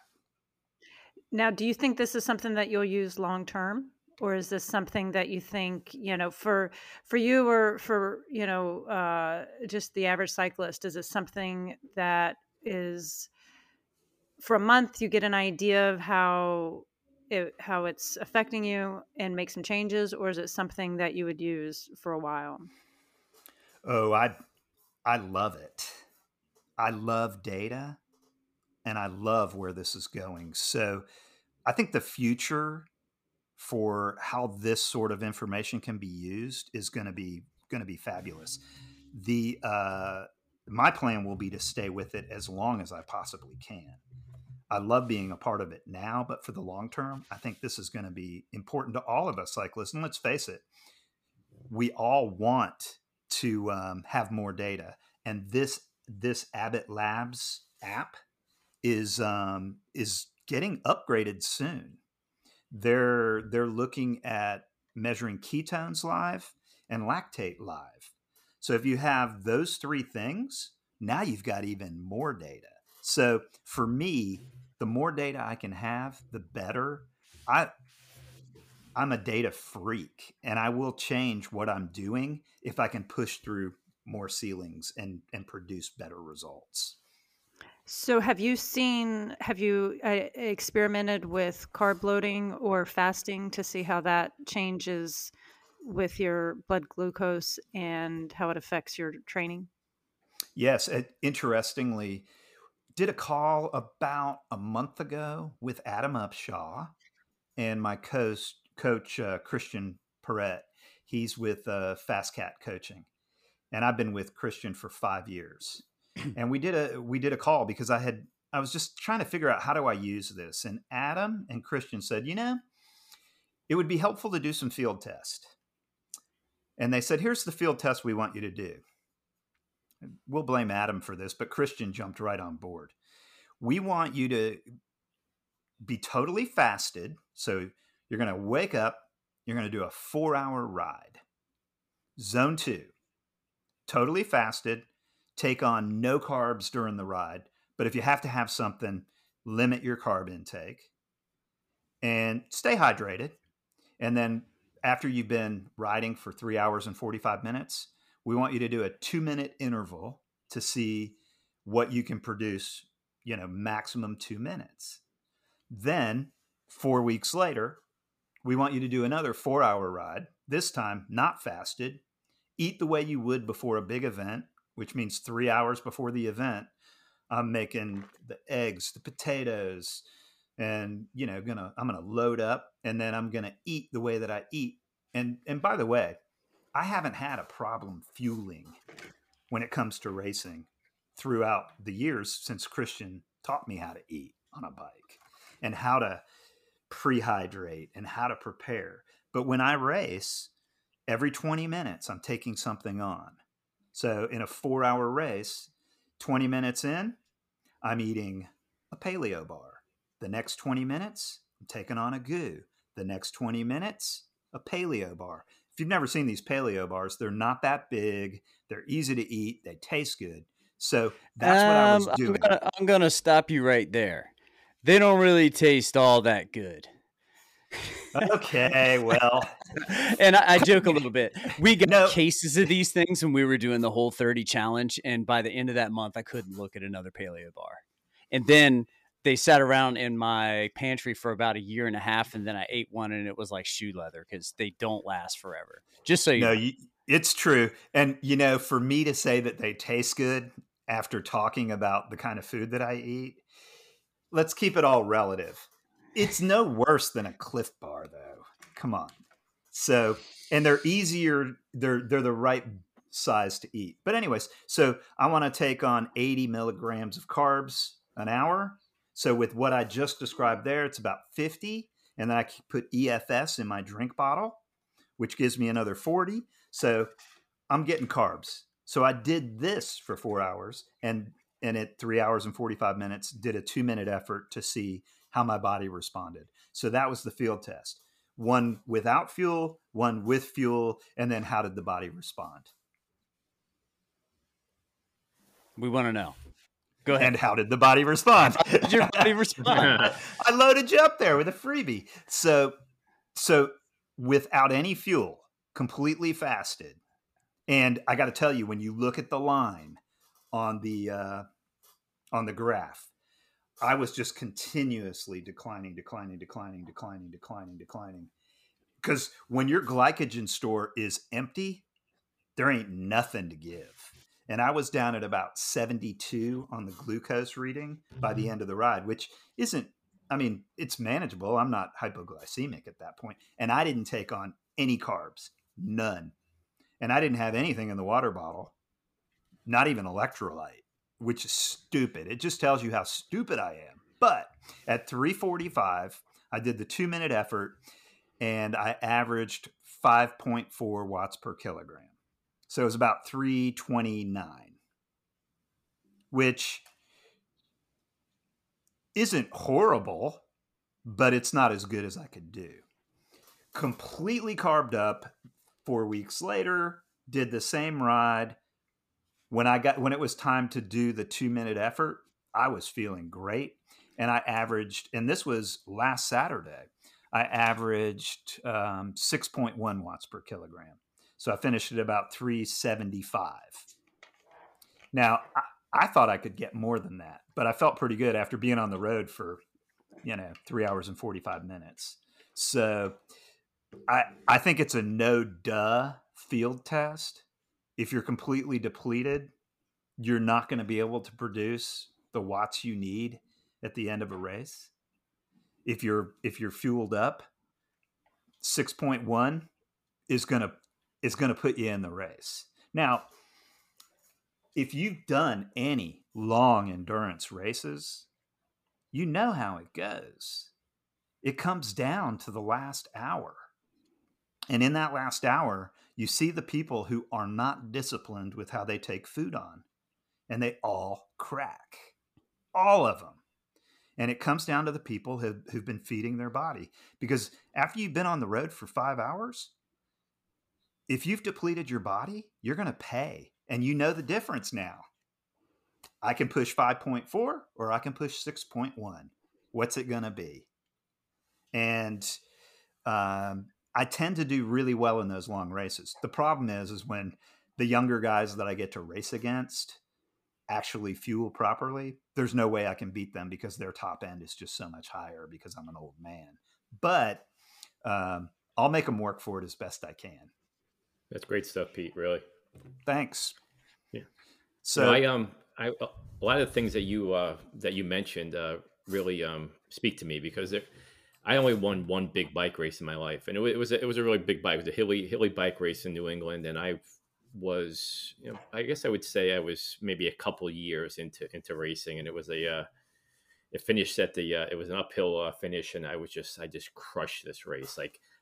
Now, do you think this is something that you'll use long term? Or is this something that you think, you know, for for you or for, you know, uh, just the average cyclist, is it something that is for a month you get an idea of how it, how it's affecting you and make some changes? Or is it something that you would use for a while? Oh, I I love it. I love data and I love where this is going. So I think the future for how this sort of information can be used is going to be going to be fabulous. The uh, my plan will be to stay with it as long as I possibly can. I love being a part of it now, but for the long term, I think this is going to be important to all of us cyclists. And let's face it, we all want to um, have more data, and this this Abbott Labs app is um, is getting upgraded soon. They're they're looking at measuring ketones live and lactate live. So if you have those three things, now you've got even more data. So for me, the more data I can have, the better. I I'm a data freak, and I will change what I'm doing if I can push through more ceilings and and produce better results. So have you seen, have you uh, experimented with carb loading or fasting to see how that changes with your blood glucose and how it affects your training? Yes, it, interestingly, did a call about a month ago with Adam Upshaw and my coach, coach uh, Christian Perret. He's with uh, Fast Cat Coaching, and I've been with Christian for five years. And we did a we did a call because I had I was just trying to figure out how do I use this. And Adam and Christian said, you know, it would be helpful to do some field test. And they said, here's the field test we want you to do. We'll blame Adam for this, but Christian jumped right on board. We want you to be totally fasted. So you're going to wake up, you're going to do a four hour ride. Zone two, totally fasted. Take on no carbs during the ride. But if you have to have something, limit your carb intake and stay hydrated. And then after you've been riding for three hours and forty-five minutes, we want you to do a two minute interval to see what you can produce, you know, maximum two minutes. Then four weeks later, we want you to do another four hour ride, this time not fasted, eat the way you would before a big event, which means three hours before the event, I'm making the eggs, the potatoes, and, you know, gonna I'm gonna load up, and then I'm gonna eat the way that I eat. And and by the way, I haven't had a problem fueling when it comes to racing throughout the years since Christian taught me how to eat on a bike and how to prehydrate and how to prepare. But when I race, every twenty minutes, I'm taking something on. So in a four hour race, twenty minutes in, I'm eating a paleo bar. The next twenty minutes, I'm taking on a goo. The next twenty minutes, a paleo bar. If you've never seen these paleo bars, they're not that big. They're easy to eat. They taste good. So that's what I was Um, I'm doing. gonna, I'm gonna stop you right there. They don't really taste all that good. Okay, well, And I, I joke a little bit. We got No. cases of these things when we were doing the Whole thirty challenge, and by the end of that month, I couldn't look at another paleo bar. And then they sat around in my pantry for about a year and a half, and then I ate one, and it was like shoe leather because they don't last forever. Just so you no, know. you, it's true. And, you know, for me to say that they taste good after talking about the kind of food that I eat, let's keep it all relative. It's no worse than a Cliff Bar, though. Come on. So, and they're easier. They're they're the right size to eat. But anyways, so I want to take on eighty milligrams of carbs an hour. So with what I just described there, it's about fifty. And then I put E F S in my drink bottle, which gives me another forty. So I'm getting carbs. So I did this for four hours and and at three hours and forty-five minutes, did a two minute effort to see how my body responded. So that was the field test. One without fuel, one with fuel, and then how did the body respond? We want to know. Go ahead. And how did the body respond? How did your body respond? I loaded you up there with a freebie. So, so without any fuel, completely fasted. And I got to tell you, when you look at the line on the uh, on the graph, I was just continuously declining, declining, declining, declining, declining, declining. Because when your glycogen store is empty, there ain't nothing to give. And I was down at about seventy-two on the glucose reading by the end of the ride, which isn't, I mean, it's manageable. I'm not hypoglycemic at that point. And I didn't take on any carbs, none. And I didn't have anything in the water bottle, not even electrolyte, which is stupid. It just tells you how stupid I am. But at three forty-five, I did the two minute effort and I averaged five point four watts per kilogram. So it was about three twenty-nine, which isn't horrible, but it's not as good as I could do. Completely carved up. Four weeks later, did the same ride. When I got when it was time to do the two minute effort, I was feeling great, and I averaged. And this was last Saturday. I averaged um, six point one watts per kilogram. So I finished at about three seventy-five. Now, I, I thought I could get more than that, but I felt pretty good after being on the road for, you know, three hours and forty-five minutes. So I I think it's a no duh field test. If you're completely depleted, you're not going to be able to produce the watts you need at the end of a race. If you're if you're fueled up, six point one is going to is going to put you in the race. Now, if you've done any long endurance races, you know how it goes. It comes down to the last hour. And in that last hour, you see the people who are not disciplined with how they take food on, and they all crack, all of them. And it comes down to the people who, who've been feeding their body. Because after you've been on the road for five hours, if you've depleted your body, you're going to pay. And you know the difference now. I can push five point four or I can push six point one. What's it going to be? And um, I tend to do really well in those long races. The problem is, is when the younger guys that I get to race against actually fuel properly, there's no way I can beat them because their top end is just so much higher because I'm an old man. But um, I'll make them work for it as best I can. That's great stuff, Pete. Really. Thanks. Yeah. So no, I um I a lot of the things that you uh that you mentioned uh really um speak to me because there, I only won one big bike race in my life, and it was it was a, it was a really big bike. It was a hilly hilly bike race in New England, and I was, you know, I guess I would say I was maybe a couple years into into racing, and it was a uh, it finished at the uh, it was an uphill uh, finish, and I was just I just crushed this race. Like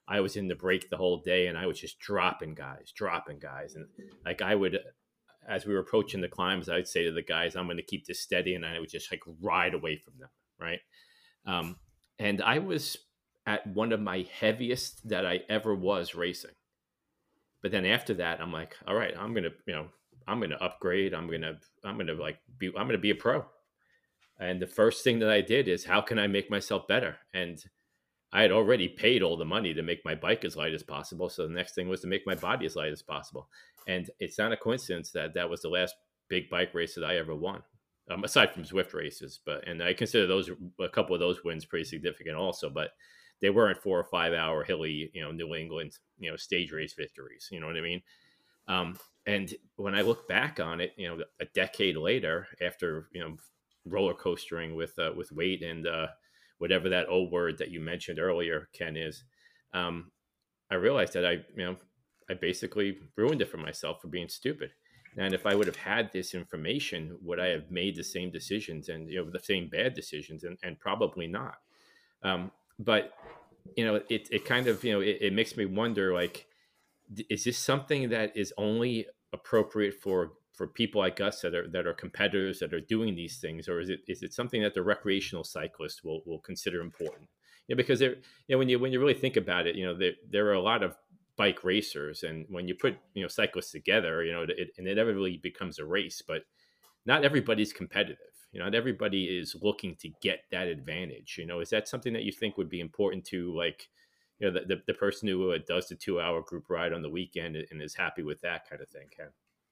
I was in the break the whole day, and I was just dropping guys, dropping guys. And like I would, as we were approaching the climbs, I'd say to the guys, I'm going to keep this steady. And I would just like ride away from them. Right. Um, and I was at one of my heaviest that I ever was racing. But then after that, I'm like, all right, I'm going to, you know, I'm going to upgrade. I'm going to, I'm going to like be, I'm going to be a pro. And the first thing that I did is, how can I make myself better? And I had already paid all the money to make my bike as light as possible. So the next thing was to make my body as light as possible. And it's not a coincidence that that was the last big bike race that I ever won, um, aside from Zwift races. But, and I consider those, a couple of those wins pretty significant also, but they weren't four or five hour hilly, you know, New England, you know, stage race victories. You know what I mean? Um, and when I look back on it, you know, a decade later, after, you know, roller coastering with, uh, with weight and, uh, whatever that old word that you mentioned earlier, Ken, is, um, I realized that I, you know, I basically ruined it for myself for being stupid. And if I would have had this information, would I have made the same decisions and, you know, the same bad decisions? And, and probably not. Um, but, you know, it, it kind of, you know, it, it makes me wonder, like, is this something that is only appropriate for for people like us that are that are competitors that are doing these things, or is it is it something that the recreational cyclist will will consider important? You know, because there, you know, when you when you really think about it, you know, there there are a lot of bike racers, and when you put, you know, cyclists together, you know, it, it inevitably becomes a race, but not everybody's competitive. You know, not everybody is looking to get that advantage. You know, is that something that you think would be important to, like, you know, the, the, the person who uh, does the two hour group ride on the weekend and is happy with that kind of thing, Ken?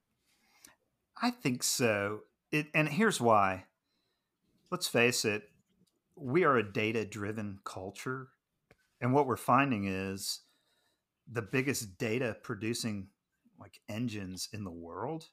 I think so. It, and here's why. Let's face it, we are a data-driven culture. And what we're finding is the biggest data producing like engines in the world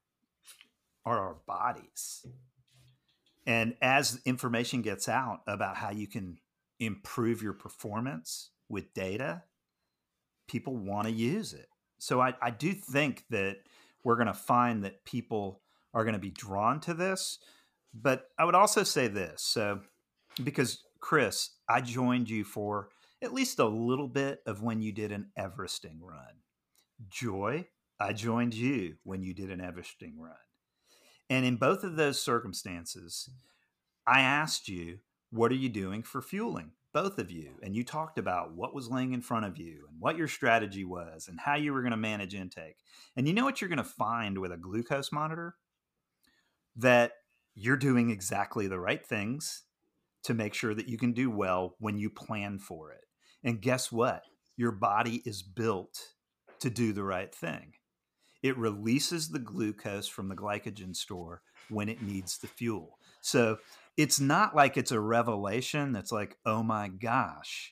are our bodies. And as information gets out about how you can improve your performance with data, people want to use it. So I, I do think that we're going to find that people are going to be drawn to this. But I would also say this. So, because Chris, I joined you for at least a little bit of when you did an Everesting run. Joy, I joined you when you did an Everesting run. And in both of those circumstances, I asked you, what are you doing for fueling? Both of you. And you talked about what was laying in front of you and what your strategy was and how you were going to manage intake. And you know what you're going to find with a glucose monitor? That you're doing exactly the right things to make sure that you can do well when you plan for it. And guess what? Your body is built to do the right thing. It releases the glucose from the glycogen store when it needs the fuel. So it's not like it's a revelation that's like, oh my gosh,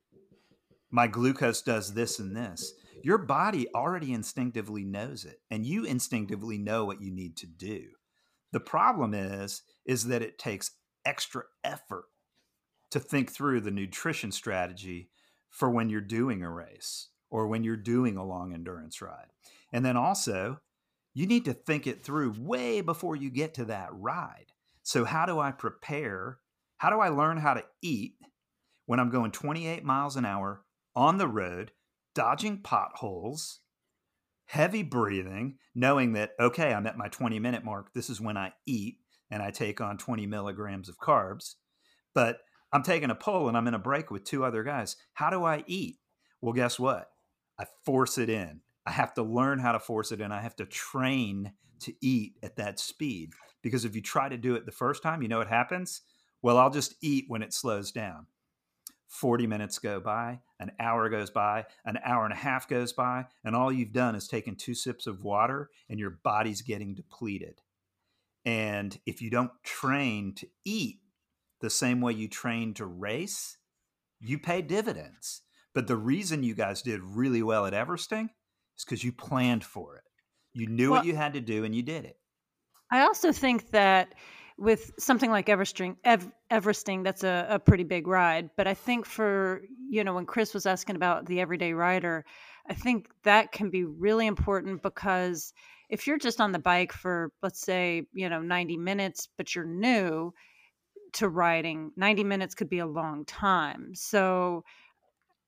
my glucose does this and this. Your body already instinctively knows it, and you instinctively know what you need to do. The problem is, is that it takes extra effort to think through the nutrition strategy for when you're doing a race or when you're doing a long endurance ride. And then also, you need to think it through way before you get to that ride. So how do I prepare? How do I learn how to eat when I'm going twenty-eight miles an hour on the road, dodging potholes, heavy breathing, knowing that, okay, I'm at my twenty minute mark. This is when I eat and I take on twenty milligrams of carbs. But I'm taking a pull and I'm in a break with two other guys. How do I eat? Well, guess what? I force it in. I have to learn how to force it in. I have to train to eat at that speed. Because if you try to do it the first time, you know what happens? Well, I'll just eat when it slows down. forty minutes go by, an hour goes by, an hour and a half goes by, and all you've done is taken two sips of water and your body's getting depleted. And if you don't train to eat the same way you train to race, you pay dividends. But the reason you guys did really well at Everesting is because you planned for it. You knew Well, what you had to do and you did it. I also think that with something like Everesting, Ev- Everesting, that's a, a pretty big ride. But I think for, you know, when Chris was asking about the everyday rider, I think that can be really important because if you're just on the bike for, let's say, you know, ninety minutes, but you're new to riding, ninety minutes could be a long time. So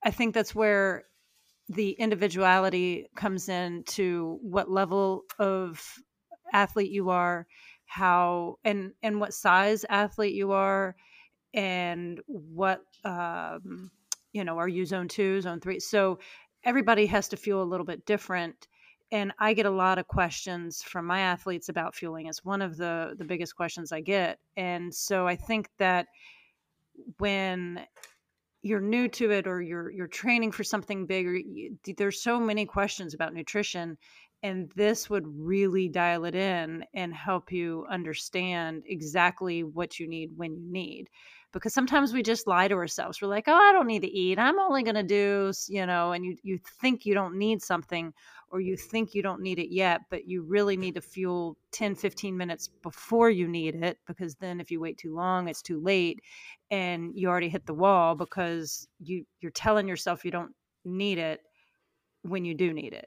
I think that's where the individuality comes in to what level of athlete you are, how and and what size athlete you are, and what um, you know, are you zone two, zone three? So everybody has to feel a little bit different. And I get a lot of questions from my athletes about fueling. It's one of the the biggest questions I get. And so I think that when you're new to it or you're you're training for something bigger, you, there's so many questions about nutrition, and this would really dial it in and help you understand exactly what you need when you need. Because sometimes we just lie to ourselves. We're like, oh, I don't need to eat, I'm only going to do, you know, and you you think you don't need something, or you think you don't need it yet, but you really need to fuel ten fifteen minutes before you need it, because then if you wait too long, it's too late and you already hit the wall because you you're telling yourself you don't need it when you do need it.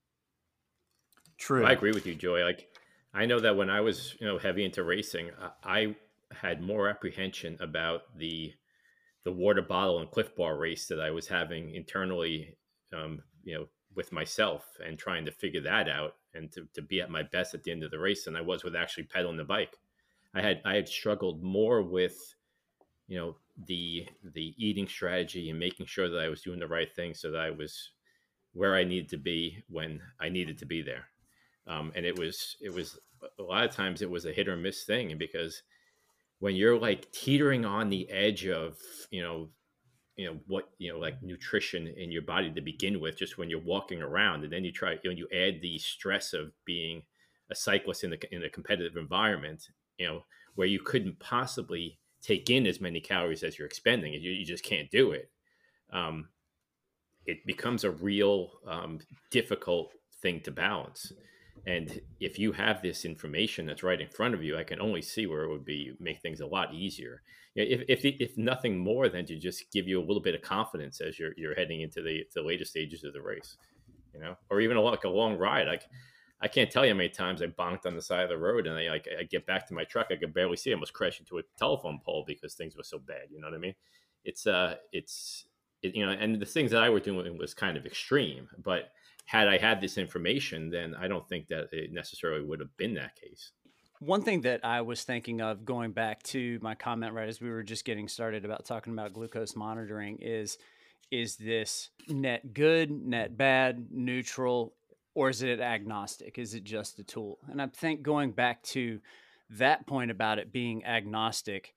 True. Well, I agree with you, Joy. Like, I know that when I was, you know, heavy into racing, I, I had more apprehension about the the water bottle and Cliff Bar race that I was having internally, um, you know, with myself and trying to figure that out and to, to be at my best at the end of the race than I was with actually pedaling the bike. I had I had struggled more with, you know, the the eating strategy and making sure that I was doing the right thing so that I was where I needed to be when I needed to be there. Um, and it was it was a lot of times it was a hit or miss thing, and because when you're like teetering on the edge of, you know, you know what, you know, like nutrition in your body to begin with, just when you're walking around, and then you try, you know, you add the stress of being a cyclist in a in a competitive environment, you know, where you couldn't possibly take in as many calories as you're expending, and you, you just can't do it. Um, it becomes a real um, difficult thing to balance. And if you have this information that's right in front of you, I can only see where it would be make things a lot easier. You know, if, if if nothing more than to just give you a little bit of confidence as you're you're heading into the the later stages of the race, you know, or even a, like a long ride. Like, I can't tell you how many times I bonked on the side of the road, and I like I get back to my truck, I could barely see. I almost crashed into a telephone pole because things were so bad. You know what I mean? It's uh, it's it, you know, and the things that I was doing was kind of extreme, but had I had this information, then I don't think that it necessarily would have been that case. One thing that I was thinking of, going back to my comment right as we were just getting started about talking about glucose monitoring, is is this net good, net bad, neutral, or is it agnostic? Is it just a tool? And I think going back to that point about it being agnostic,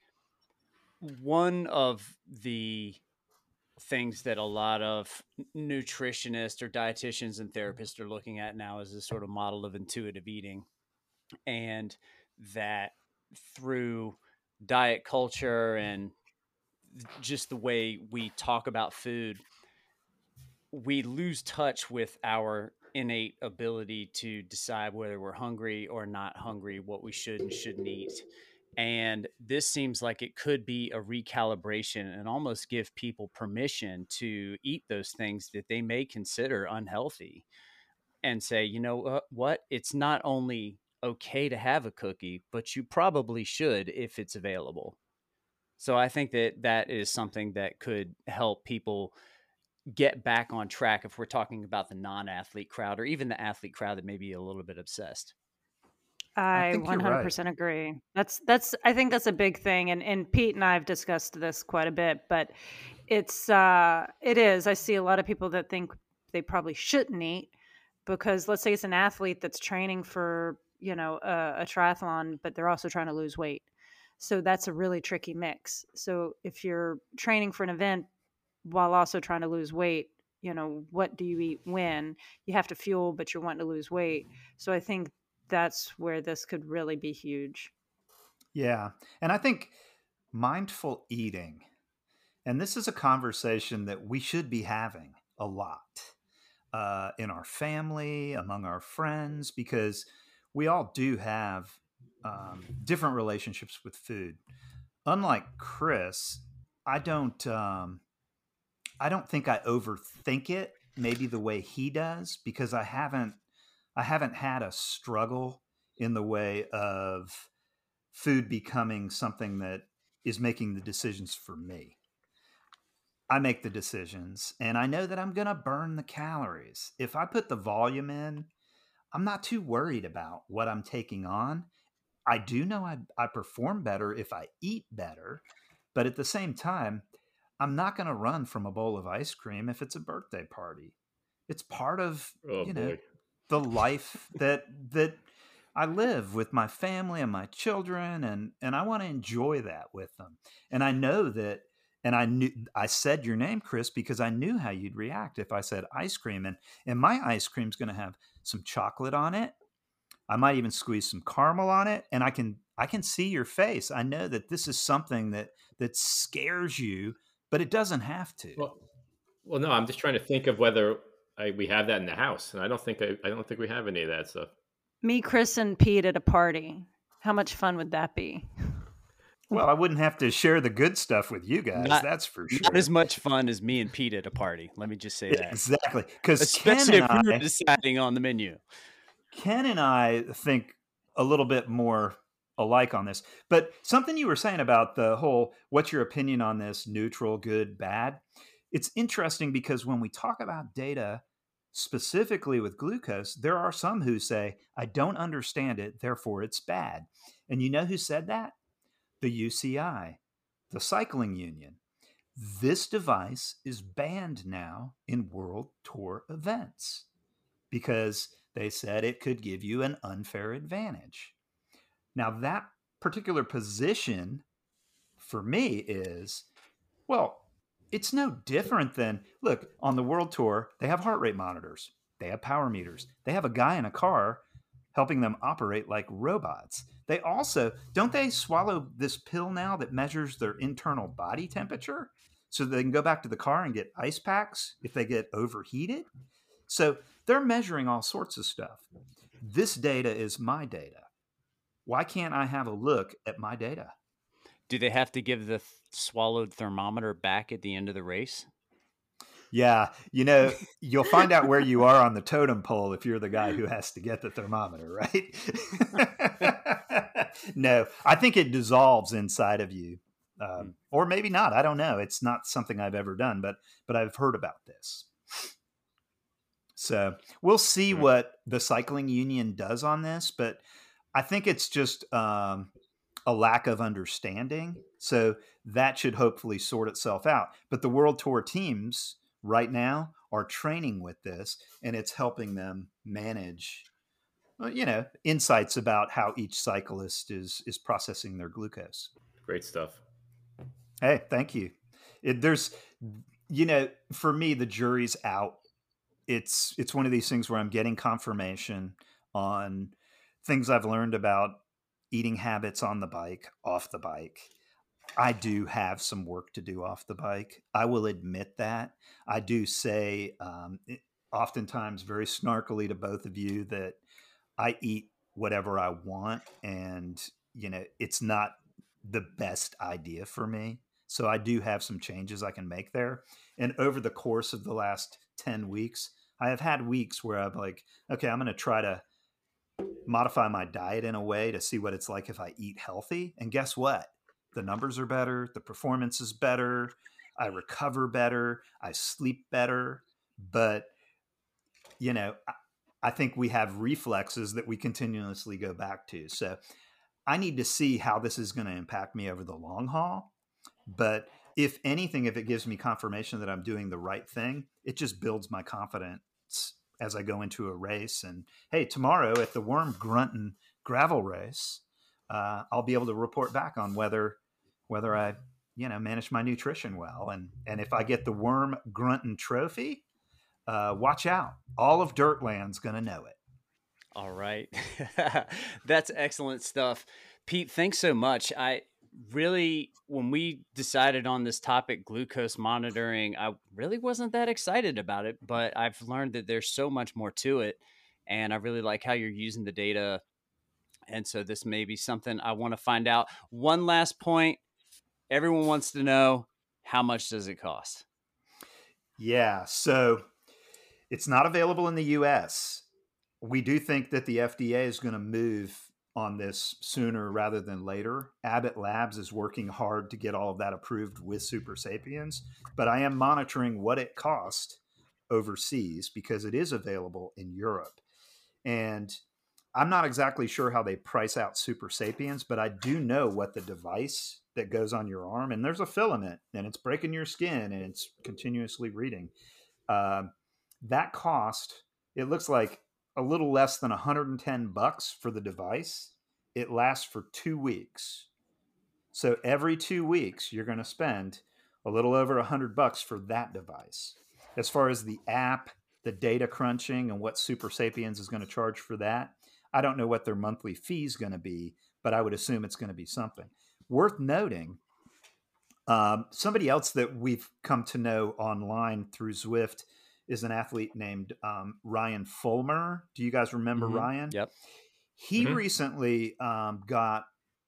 one of the things that a lot of nutritionists or dietitians and therapists are looking at now is this sort of model of intuitive eating, and that through diet culture and just the way we talk about food, we lose touch with our innate ability to decide whether we're hungry or not hungry, what we should and shouldn't eat. And this seems like it could be a recalibration and almost give people permission to eat those things that they may consider unhealthy, and say, you know uh, what, it's not only okay to have a cookie, but you probably should if it's available. So I think that that is something that could help people get back on track if we're talking about the non-athlete crowd, or even the athlete crowd that may be a little bit obsessed. I I think you're right. one hundred percent agree. That's that's I think that's a big thing, and and Pete and I have discussed this quite a bit, but it's uh it is. I see a lot of people that think they probably shouldn't eat because, let's say it's an athlete that's training for, you know, a, a triathlon, but they're also trying to lose weight. So that's a really tricky mix. So if you're training for an event while also trying to lose weight, you know, what do you eat when? You have to fuel, but you're wanting to lose weight. So I think that's where this could really be huge. Yeah. And I think mindful eating, and this is a conversation that we should be having a lot uh, in our family, among our friends, because we all do have um, different relationships with food. Unlike Chris, I don't. Um, I don't think I overthink it, maybe the way he does, because I haven't. I haven't had a struggle in the way of food becoming something that is making the decisions for me. I make the decisions, and I know that I'm going to burn the calories. If I put the volume in, I'm not too worried about what I'm taking on. I do know I, I perform better if I eat better, but at the same time, I'm not going to run from a bowl of ice cream if it's a birthday party. It's part of, Oh you know, boy. the life that that I live with my family and my children, and and I want to enjoy that with them. And I know that, and I knew I said your name, Chris, because I knew how you'd react if I said ice cream, and and my ice cream's going to have some chocolate on it. I might even squeeze some caramel on it, and I can I can see your face. I know that this is something that that scares you, but it doesn't have to. Well, well, no, I'm just trying to think of whether I, we have that in the house, and I don't think I, I don't think we have any of that stuff. Me, Chris, and Pete at a party. How much fun would that be? Well, I wouldn't have to share the good stuff with you guys. Not- that's for sure. Not as much fun as me and Pete at a party. Let me just say that. Exactly, because Ken Especially and if we I, were deciding on the menu. Ken and I think a little bit more alike on this. But something you were saying about the whole, what's your opinion on this, neutral, good, bad? It's interesting because when we talk about data specifically with glucose, there are some who say, I don't understand it, therefore it's bad. And you know who said that? The U C I, the Cycling Union. This device is banned now in World Tour events because they said it could give you an unfair advantage. Now, that particular position for me is, well, it's no different than, look, on the World Tour, they have heart rate monitors, they have power meters, they have a guy in a car helping them operate like robots. They also, don't they swallow this pill now that measures their internal body temperature so they can go back to the car and get ice packs if they get overheated? So they're measuring all sorts of stuff. This data is my data. Why can't I have a look at my data? Do they have to give the th- swallowed thermometer back at the end of the race? Yeah, you know, you'll find out where you are on the totem pole if you're the guy who has to get the thermometer, right? No, I think it dissolves inside of you. Um, or maybe not. I don't know. It's not something I've ever done, but but I've heard about this. So we'll see what the Cycling Union does on this, but I think it's just um, a lack of understanding. So that should hopefully sort itself out. But the World Tour teams right now are training with this, and it's helping them manage, well, you know, insights about how each cyclist is is processing their glucose. Great stuff. Hey, thank you. It, there's, you know, for me, the jury's out. It's it's one of these things where I'm getting confirmation on things I've learned about eating habits on the bike, off the bike. I do have some work to do off the bike. I will admit that. I do say um, it, oftentimes very snarkily to both of you that I eat whatever I want, and you know it's not the best idea for me. So I do have some changes I can make there. And over the course of the last ten weeks, I have had weeks where I'm like, okay, I'm going to try to modify my diet in a way to see what it's like if I eat healthy. And guess what? The numbers are better. The performance is better. I recover better. I sleep better. But, you know, I, I think we have reflexes that we continuously go back to. So I need to see how this is going to impact me over the long haul. But if anything, if it gives me confirmation that I'm doing the right thing, it just builds my confidence as I go into a race. And hey, tomorrow at the Worm Grunton gravel race, uh, I'll be able to report back on whether whether I, you know, manage my nutrition well. And and if I get the Worm Grunton trophy, uh, watch out. All of Dirtland's going to know it. All right. That's excellent stuff. Pete, thanks so much. I really, when we decided on this topic, glucose monitoring, I really wasn't that excited about it, but I've learned that there's so much more to it. And I really like how you're using the data. And so this may be something I want to find out. One last point. Everyone wants to know, how much does it cost? Yeah. So it's not available in the U S. We do think that the F D A is going to move on this sooner rather than later. Abbott Labs is working hard to get all of that approved with Super Sapiens, but I am monitoring what it cost overseas because it is available in Europe. And I'm not exactly sure how they price out Super Sapiens, but I do know what the device that goes on your arm, and there's a filament, and it's breaking your skin, and it's continuously reading. Uh, that cost, it looks like a little less than one hundred ten bucks for the device. It lasts for two weeks. So every two weeks, you're going to spend a little over one hundred bucks for that device. As far as the app, the data crunching, and what Super Sapiens is going to charge for that, I don't know what their monthly fee is going to be, but I would assume it's going to be something. Worth noting, um, somebody else that we've come to know online through Zwift is an athlete named um, Ryan Fulmer. Do you guys remember Mm-hmm. Ryan? Yep. He Mm-hmm. recently um, got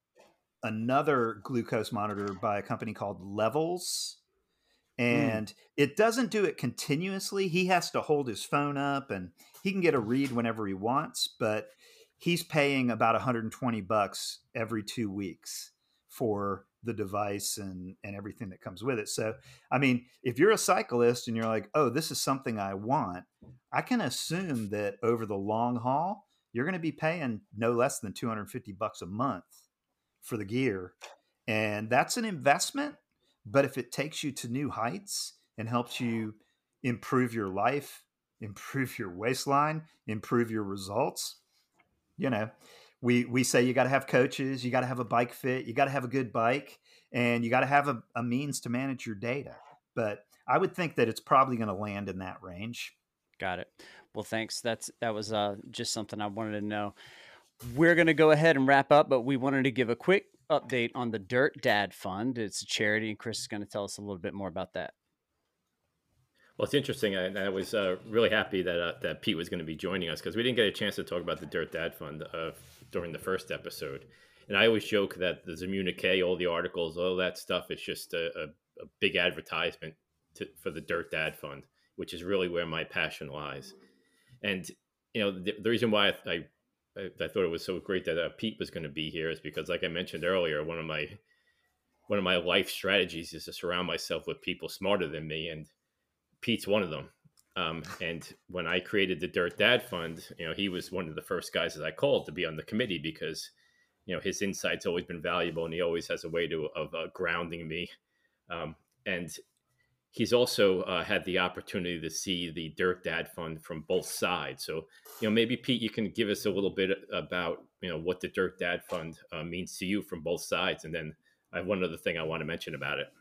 another glucose monitor by a company called Levels. And mm. it doesn't do it continuously. He has to hold his phone up and he can get a read whenever he wants, but he's paying about one hundred twenty bucks every two weeks for the device and, and everything that comes with it. So, I mean, if you're a cyclist and you're like, oh, this is something I want, I can assume that over the long haul, you're going to be paying no less than two hundred fifty bucks a month for the gear. And that's an investment. But if it takes you to new heights and helps you improve your life, improve your waistline, improve your results, you know, we we say you got to have coaches, you got to have a bike fit, you got to have a good bike, and you got to have a, a means to manage your data. But I would think that it's probably going to land in that range. Got it. Well, thanks. That's that was uh, just something I wanted to know. We're going to go ahead and wrap up, but we wanted to give a quick update on the Dirt Dad Fund. It's a charity, and Chris is going to tell us a little bit more about that. Well, it's interesting. I, I was uh, really happy that uh, that Pete was going to be joining us because we didn't get a chance to talk about the Dirt Dad Fund uh, during the first episode. And I always joke that the Zimmunique, all the articles, all that stuff, is just a, a, a big advertisement to, for the Dirt Dad Fund, which is really where my passion lies. And you know, the, the reason why I, I I thought it was so great that uh, Pete was going to be here is because, like I mentioned earlier, one of my one of my life strategies is to surround myself with people smarter than me, and Pete's one of them. Um, and when I created the Dirt Dad Fund, you know, he was one of the first guys that I called to be on the committee because, you know, his insight's always been valuable, and he always has a way to of uh, grounding me. Um, and he's also uh, had the opportunity to see the Dirt Dad Fund from both sides. So, you know, maybe Pete, you can give us a little bit about, you know, what the Dirt Dad Fund uh, means to you from both sides. And then I have one other thing I want to mention about it.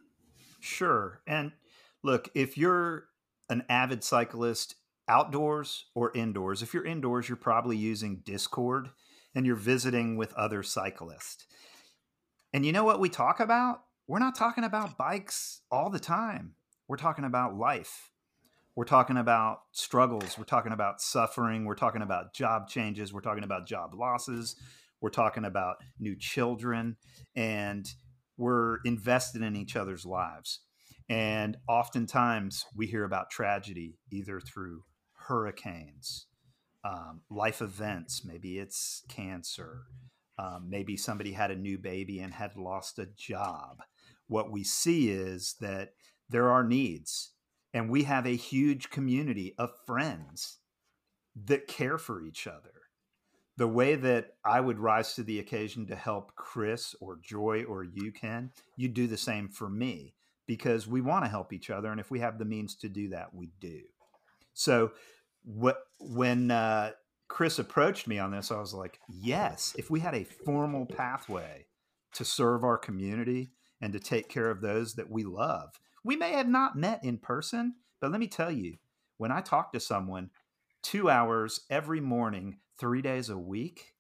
Sure. And look, if you're an avid cyclist outdoors or indoors, if you're indoors, you're probably using Discord and you're visiting with other cyclists. And you know what we talk about? We're not talking about bikes all the time. We're talking about life. We're talking about struggles. We're talking about suffering. We're talking about job changes. We're talking about job losses. We're talking about new children. And we're invested in each other's lives. And oftentimes we hear about tragedy either through hurricanes, um, life events. Maybe it's cancer. Um, maybe somebody had a new baby and had lost a job. What we see is that there are needs, and we have a huge community of friends that care for each other. The way that I would rise to the occasion to help Chris or Joy or you, Ken, you do the same for me because we want to help each other. And if we have the means to do that, we do. So what, when uh, Chris approached me on this, I was like, yes, if we had a formal pathway to serve our community and to take care of those that we love. We may have not met in person, but let me tell you, when I talk to someone two hours every morning, three days a week,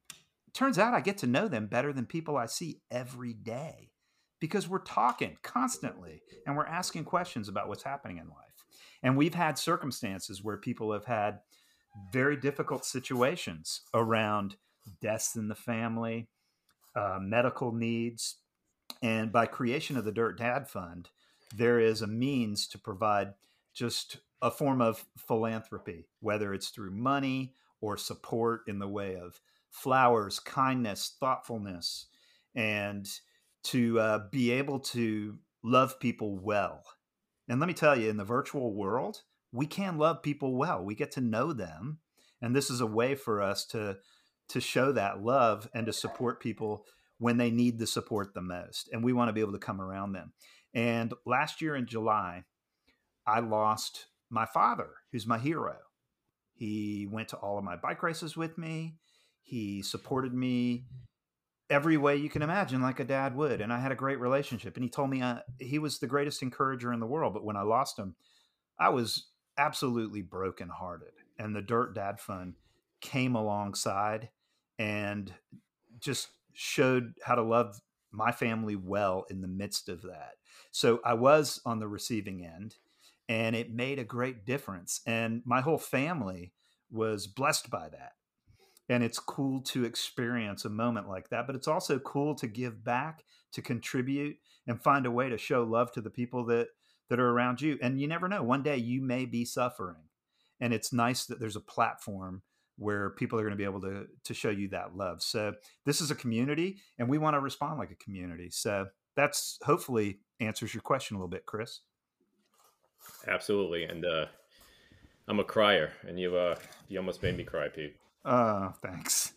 it turns out I get to know them better than people I see every day because we're talking constantly and we're asking questions about what's happening in life. And we've had circumstances where people have had very difficult situations around deaths in the family, uh, medical needs. And by creation of the Dirt Dad Fund, there is a means to provide just a form of philanthropy, whether it's through money or support in the way of flowers, kindness, thoughtfulness, and to uh, be able to love people well. And let me tell you, in the virtual world, we can love people well. We get to know them. And this is a way for us to, to show that love and to support people when they need the support the most. And we want to be able to come around them. And last year in July, I lost my father, who's my hero. He went to all of my bike races with me. He supported me every way you can imagine, like a dad would. And I had a great relationship. And he told me uh, he was the greatest encourager in the world. But when I lost him, I was absolutely brokenhearted. And the Dirt Dad Fund came alongside and just showed how to love my family well in the midst of that. So I was on the receiving end, and it made a great difference. And my whole family was blessed by that. And it's cool to experience a moment like that, but it's also cool to give back, to contribute, and find a way to show love to the people that, that are around you. And you never know, one day you may be suffering. And it's nice that there's a platform where people are going to be able to, to show you that love. So this is a community, and we want to respond like a community. So that's hopefully answers your question a little bit, Chris. Absolutely. And uh, I'm a crier, and you uh, you almost made me cry, Pete. Oh, thanks.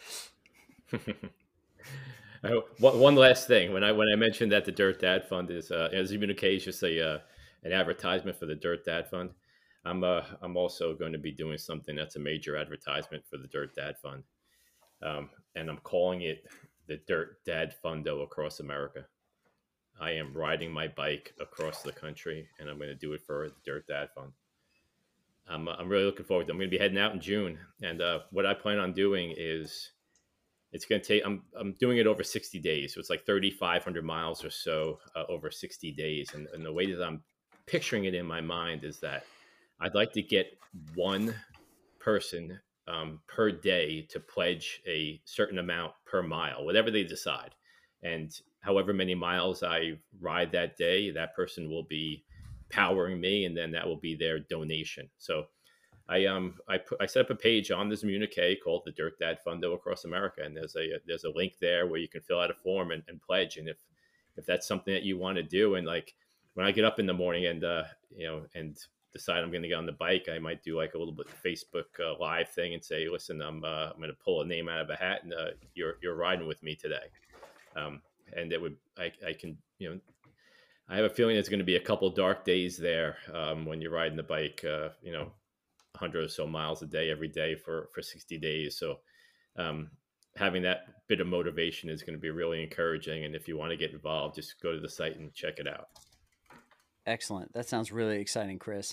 I, one last thing, when I when I mentioned that the Dirt Dad Fund is, uh, as even is just a uh, an advertisement for the Dirt Dad Fund, I'm uh, I'm also going to be doing something that's a major advertisement for the Dirt Dad Fund, um, and I'm calling it the Dirt Dad Fundo across America. I am riding my bike across the country, and I'm going to do it for the Dirt Dad Fund. I'm, I'm really looking forward to it. I'm going to be heading out in June. And uh, what I plan on doing is it's going to take, I'm, I'm doing it over sixty days. So it's like thirty-five hundred miles or so uh, over sixty days. And, and the way that I'm picturing it in my mind is that I'd like to get one person um, per day to pledge a certain amount per mile, whatever they decide. And however many miles I ride that day, that person will be powering me, and then that will be their donation. So I um I put I set up a page on the Zimmunique called the Dirt Dad Fundo across America, and there's a there's a link there where you can fill out a form and, and pledge. And if if that's something that you want to do, and like when I get up in the morning and uh you know and decide I'm going to get on the bike, I might do like a little bit of Facebook uh, live thing and say, listen, I'm uh, I'm going to pull a name out of a hat, and uh, you're you're riding with me today. Um, and it would I I can you know. I have a feeling there's going to be a couple dark days there um, when you're riding the bike, uh, you know, one hundred or so miles a day every day for, for sixty days. So um, having that bit of motivation is going to be really encouraging. And if you want to get involved, just go to the site and check it out. Excellent. That sounds really exciting, Chris.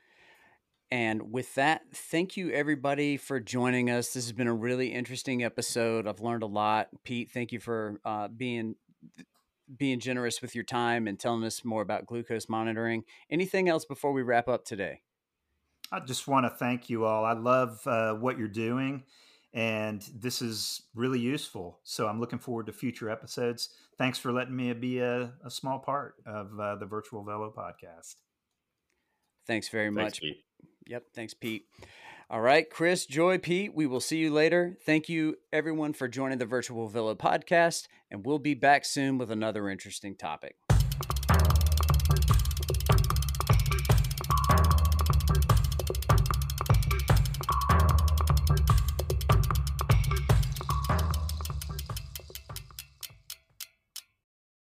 And with that, thank you everybody for joining us. This has been a really interesting episode. I've learned a lot. Pete, thank you for uh, being being generous with your time and telling us more about glucose monitoring. Anything else before we wrap up today? I just want to thank you all. I love uh, what you're doing, and this is really useful. So I'm looking forward to future episodes. Thanks for letting me be a, a small part of uh, the Virtual Velo podcast. Thanks very much. Thanks, Pete. Yep. Thanks, Pete. All right, Chris, Joy, Pete, we will see you later. Thank you, everyone, for joining the Virtual Velo podcast, and we'll be back soon with another interesting topic.